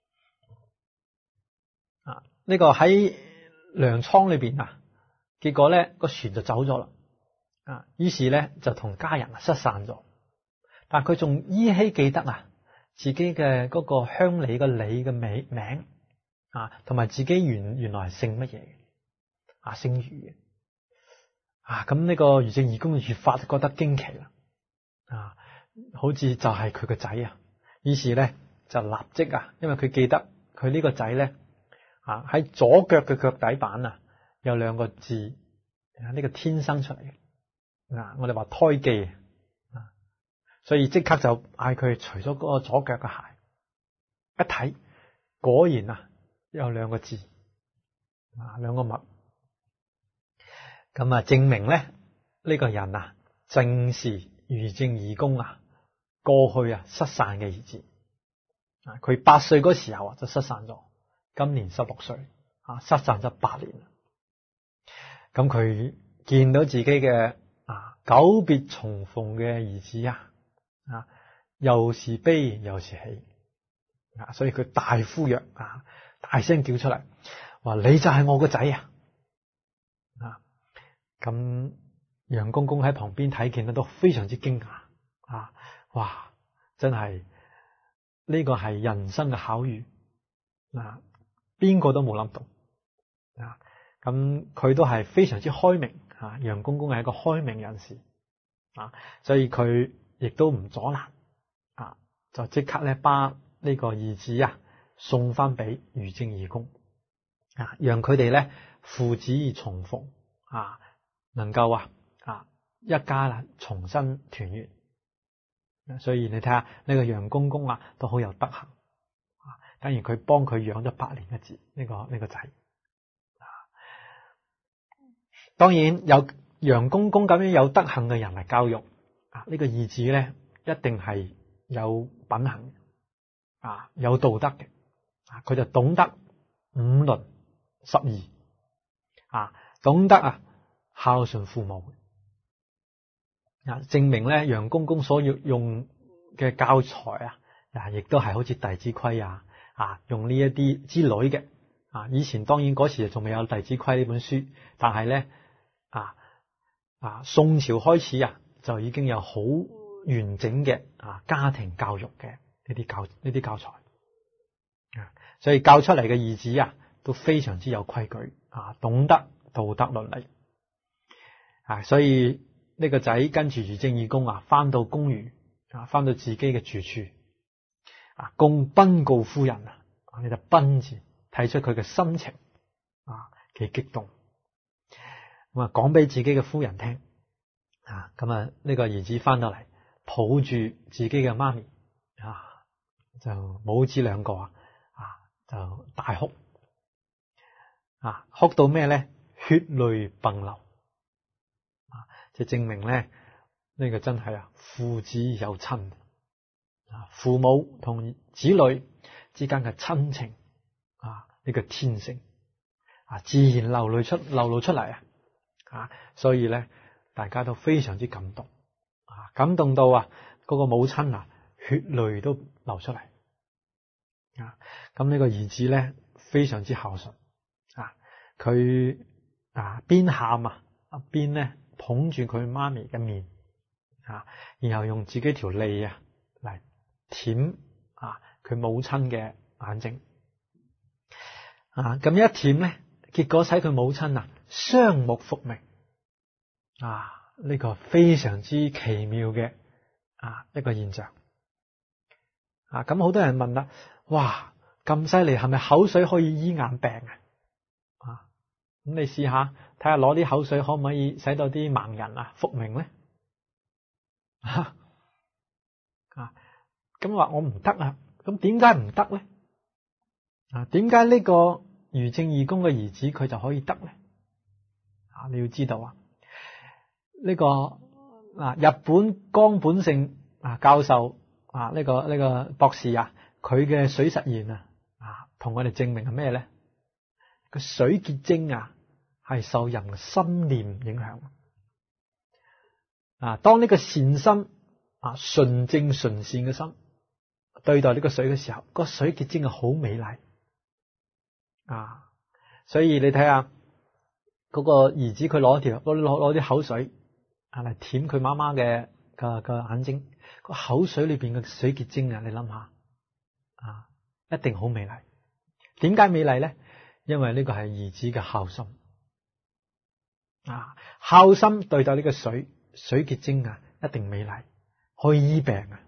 A: 啊，呢個喺糧倉裏邊啊，結果咧個船就走咗啦。啊，於是咧就同家人失散咗。但係佢仲依稀記得啊，自己嘅嗰個鄉里嘅里嘅名名啊，同埋自己原原來係姓乜嘢啊，姓余嘅。啊，咁呢個余正義公越發覺得驚奇啦。啊，好似就係佢個仔啊。於是咧就立即啊，因為佢記得佢呢個仔咧啊，喺左腳嘅腳底板啊有兩個字啊，呢個天生出嚟嘅啊，我哋話胎記啊，所以即刻就嗌佢除咗嗰個左腳嘅鞋，一睇果然啊有兩個字啊，兩個物。咁啊，證明咧呢個人啊，正是余正義公啊過去啊失散嘅兒子啊。佢八歲嗰時候啊就失散咗，今年十六歲啊，失散咗八年。咁佢見到自己嘅啊久別重逢嘅兒子啊啊，又是悲又是喜啊，所以佢大呼躍啊，大聲叫出嚟，話你就係我個仔啊！啊！咁楊公公喺旁邊睇見都非常之驚訝啊！哇，真係呢個係人生嘅巧遇啊！邊個都冇諗到啊！咁佢都係非常之開明啊！楊公公係一個開明人士啊，所以佢亦都唔阻攔啊，就即刻咧把呢個兒子啊送翻俾余正義公啊，讓佢哋咧父子重逢啊，能夠啊啊一家啦重新團圓。所以你睇下呢個楊公公啊都好有德行啊，等於佢幫佢養咗八年嘅子呢個呢個仔。當然有楊公公咁樣有德行嘅人嚟教育啊，呢個兒子咧一定係有品行啊，有道德嘅啊，佢就懂得五倫十義啊，懂得啊孝順父母啊，證明咧楊公公所要用嘅教材啊，啊亦都係好似《弟子規》啊啊用呢一啲之類嘅啊。以前當然嗰時仲未有《弟子規》呢本書，但係咧啊啊宋朝開始啊就已經有好完整嘅啊家庭教育嘅呢啲教呢啲教材啊，所以教出嚟嘅兒子啊都非常之有規矩啊，懂得道德倫理啊，所以呢個仔跟住余正義公啊翻到公寓啊，翻到自己嘅住處啊，公奔告夫人啊，你就奔字睇出佢嘅心情啊幾激動，咁啊講俾自己嘅夫人聽啊，咁啊呢個兒子翻到嚟抱住自己嘅媽咪啊，就母子兩個啊啊就大哭啊，哭到咩咧？血淚迸流啊，就證明咧呢個真係啊父子有親啊，父母同子女之間嘅親情啊，呢個天性啊自然流露出流露出嚟啊啊，所以咧大家都非常之感動啊，感動到啊嗰個母親啊血淚都流出嚟啊，咁呢個兒子咧非常之孝順啊，佢啊邊喊啊邊咧捧住佢媽咪嘅面啊，然後用自己條脷啊嚟舔啊佢母親嘅眼睛啊，咁一舔咧，結果使佢母親啊雙目復明啊，呢個非常之奇妙嘅啊一個現象啊，咁好多人問啦，哇咁犀利，係咪口水可以醫眼病啊？啊，咁你試下睇下攞啲口水可唔可以使到啲盲人啊復明咧？啊， 咁話我唔得啊，咁點解唔得咧？啊，點解呢個余正義公嘅兒子佢就可以得咧？啊，你要知道啊，呢、這個啊日本江本勝啊教授啊呢、這個呢、這個博士啊，佢嘅水實驗啊啊同我哋證明係咩咧？個水結晶啊係受人嘅心念影響啊。當呢個善心啊純正純善嘅心對待呢個水嘅時候，個水結晶係好美麗啊。所以你睇下嗰個兒子，佢攞條攞攞啲口水係咪舔佢媽媽嘅嘅嘅眼睛？個口水裏邊嘅水結晶啊，你諗下啊，一定好美麗。點解美麗咧？因為呢個係兒子嘅孝心啊，孝心對待呢個水水結晶啊，一定美麗，可以醫病啊。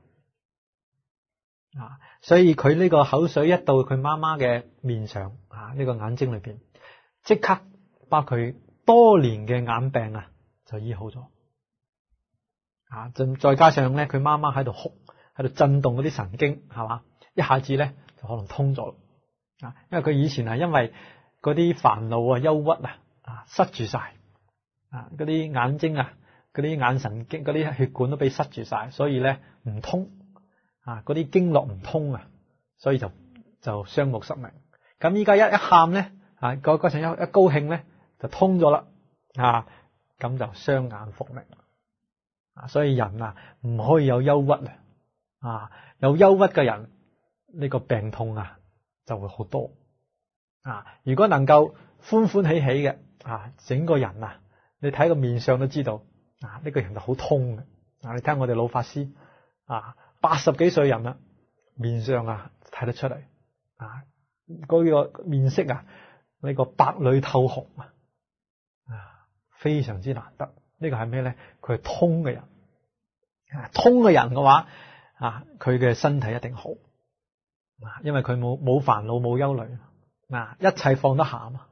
A: 啊，所以佢呢個口水一到佢媽媽嘅面上啊，呢個眼睛裏邊，即刻把佢多年嘅眼病啊就醫好咗啊！再加上咧，佢媽媽喺度哭，喺度震動嗰啲神經，係嘛，一下子咧就可能通咗啊！因為佢以前係因為嗰啲煩惱啊、憂鬱啊啊塞住晒啊，嗰啲眼睛啊、嗰啲眼神經、嗰啲血管都俾塞住晒，所以咧唔通啊，嗰啲經絡唔通啊，所以就就雙目失明。咁依家一一喊咧啊，嗰嗰陣一一高興咧就通咗啦啊，咁就雙眼復明啊。所以人啊唔可以有憂鬱啊，啊有憂鬱嘅人呢個病痛啊就會好多啊。如果能夠歡歡喜喜嘅啊，整個人啊，你睇個面上都知道啊，呢個人就好通嘅啊。你睇我哋老法師啊，八十幾歲人啦，面上啊睇得出嚟啊，嗰個面色啊，呢個白裏透紅啊，啊非常之難得。呢個係咩咧？佢係通嘅人，通嘅人嘅話啊，佢嘅身體一定好啊，因為佢冇冇煩惱冇憂慮啊，一切放得下嘛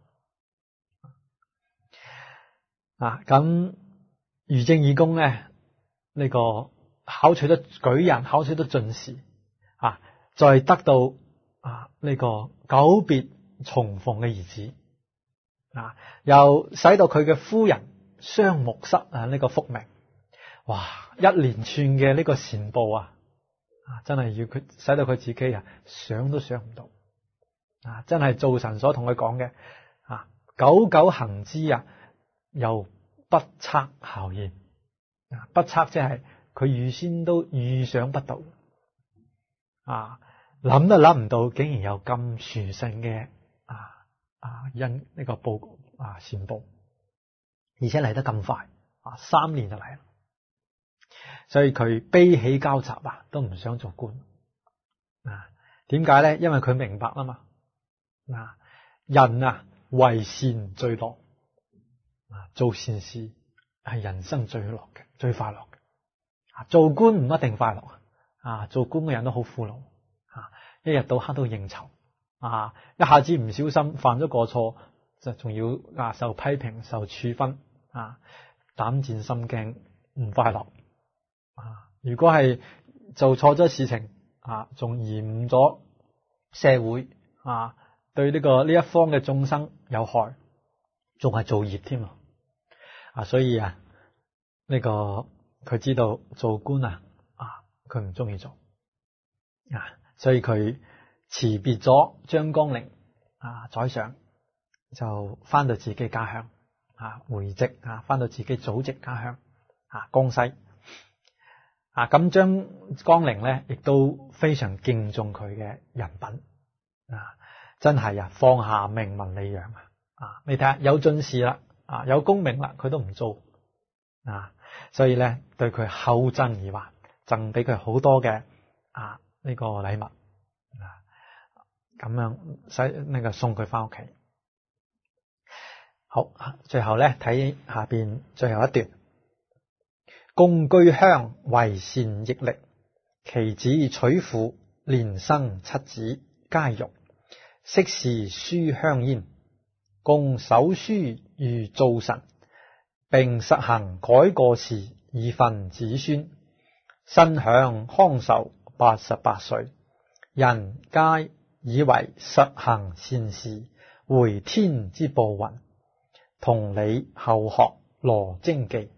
A: 啊。咁余正義公咧呢個考取得舉人，考取得進士啊，再得到啊呢個久別重逢嘅兒子啊，又使到佢嘅夫人雙目失啊呢個復明。哇！一連串嘅呢個善報啊，啊真係要佢使到佢自己啊想都想唔到啊！真係造神所同佢講嘅啊，久久行之啊，又不測效焉啊！不測即係佢預先都預想不到啊，諗都諗唔到，竟然有咁殊勝嘅啊啊因呢個報啊善報，而且嚟得咁快啊，三年就嚟啦。所以佢悲喜交集啊，都唔想做官啊。點解咧？因為佢明白啊嘛。嗱，人啊為善最樂啊，做善事係人生最樂嘅、最快樂嘅。啊，做官唔一定快樂啊，做官嘅人都好苦惱啊，一日到黑都應酬啊，一下子唔小心犯咗個錯，就仲要啊受批評、受處分啊，膽戰心驚，唔快樂。啊！如果係做錯咗事情啊，仲延誤咗社會啊，對呢個呢一方嘅眾生有害，仲係造業添啊！所以啊，呢個佢知道做官啊啊，佢唔中意做啊，所以佢辭別咗張綱陵啊宰相，就翻到自己家鄉啊，回籍啊，翻到自己祖籍家鄉啊，江西。啊，咁張綱陵咧，亦都非常敬重佢嘅人品啊！真係啊，放下名聞利養啊！啊，你睇下有進士啦，啊有功名啦，佢都唔做啊！所以咧，對佢厚贈而還，贈俾佢好多嘅啊呢個禮物啊，咁樣使呢個送佢翻屋企。好，最後咧睇下邊最後一段。公居鄉為善逆力，其子娶婦，連生七子，皆育。昔時書鄉焉，公手書如造神，並實行改過時，以訓子孫。身享康壽， 八十八歲，人皆以為實行善事，回天之報雲。同理後學羅征記。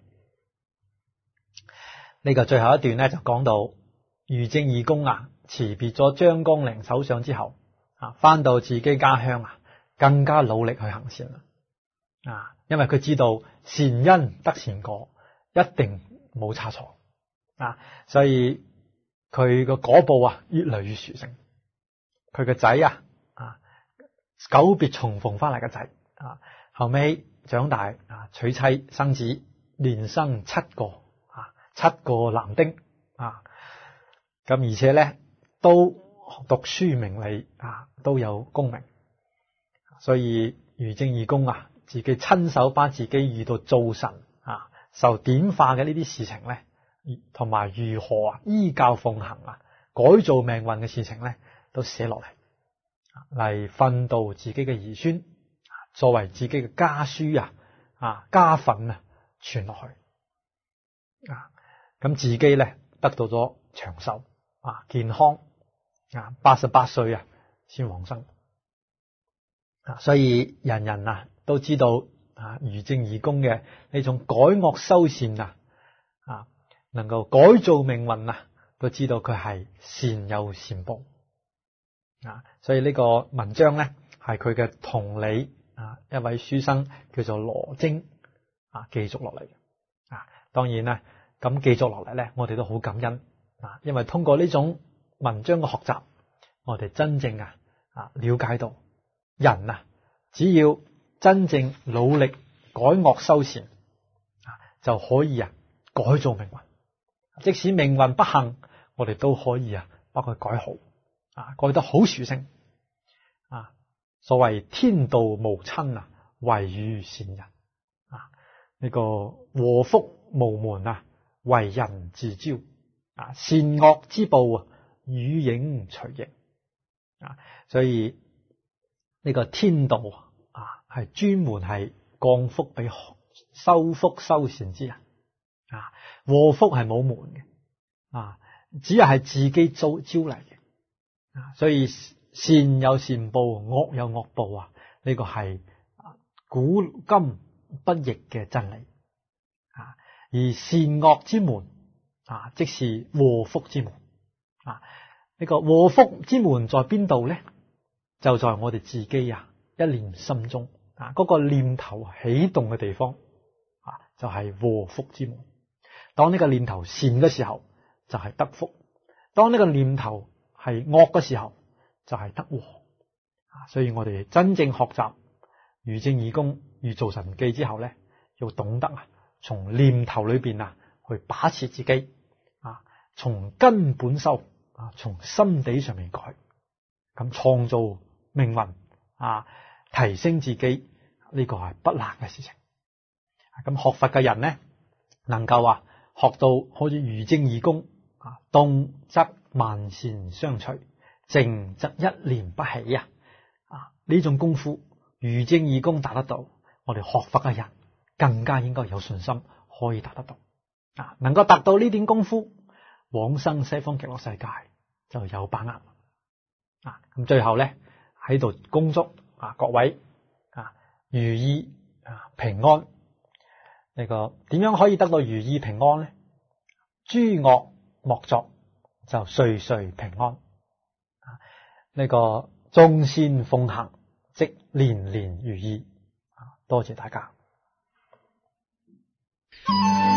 A: 呢、這個最後一段咧就講到余正義公啊，辭別咗張綱陵首相之後啊，翻到自己家鄉啊，更加努力去行善啦。啊，因為佢知道善因得善果，一定冇差錯啊，所以佢個果報啊越嚟越殊勝。佢個仔啊啊久別重逢翻嚟嘅仔啊，後尾長大啊，娶妻生子，連生七個啊，七個男丁啊，咁而且咧都讀書明理啊，都有功名，所以余正義公啊，自己親手把自己遇到造神啊、受點化嘅呢啲事情咧，同埋如何啊依教奉行啊改造命運嘅事情咧，都寫落嚟嚟訓導自己嘅兒孫，作為自己嘅家書啊啊家訓啊傳落去啊，咁自己咧得到咗長壽啊健康啊，八十八歲啊先往生啊，所以人人啊都知道啊余正義公嘅呢種改惡修善啊啊能夠改造命運啊，都知道佢係善有善報啊，所以呢個文章咧係佢嘅同理啊一位書生叫做羅征啊記錄落嚟嘅啊，當然咧咁記錄落嚟咧，我哋都好感恩啊，因為通過呢種文章嘅學習，我哋真正啊啊了解到人啊只要真正努力改惡修善啊，就可以啊改造命運。即使命運不幸，我哋都可以啊把佢改好啊，改得好殊勝啊。所謂天道無親啊，惟與善人啊。呢、這個禍福無門啊，惟人自招啊。善惡之報啊，與影隨形啊。所以呢個天道啊，係專門係降福俾修福修善之人啊。禍福係冇門嘅啊，只係係自己招招嚟嘅啊。所以善有善報，惡有惡報啊。呢、這個係古今不易嘅真理啊。而善惡之門啊，即是禍福之門啊。呢、這個禍福之門在邊度咧？就在我哋自己啊一念心中啊，嗰、那個念頭起動嘅地方啊，就係、是、禍福之門。當呢個念頭善嘅時候，就係得福；當呢個念頭係惡嘅時候，就係得禍。所以我哋真正學習余正義公遇造神記之後咧，要懂得啊，從念頭裏邊啊去把持自己啊，從根本修啊，從心底上面改，咁創造命運啊，提升自己，呢、這個係不難嘅事情。咁學佛嘅人咧，能夠啊學到好似余正義公啊，動則萬善相隨，靜則一念不起啊！啊呢種功夫，余正義公達得到，我哋學佛嘅人更加應該有信心可以達得到啊！能夠達到呢點功夫，往生西方極樂世界就有把握啊！咁最後咧喺度恭祝啊各位啊如意啊平安。呢、這個點樣可以得到如意平安呢？諸惡莫作，就歲歲平安。呢、這個眾善奉行，即年年如意。多謝大家。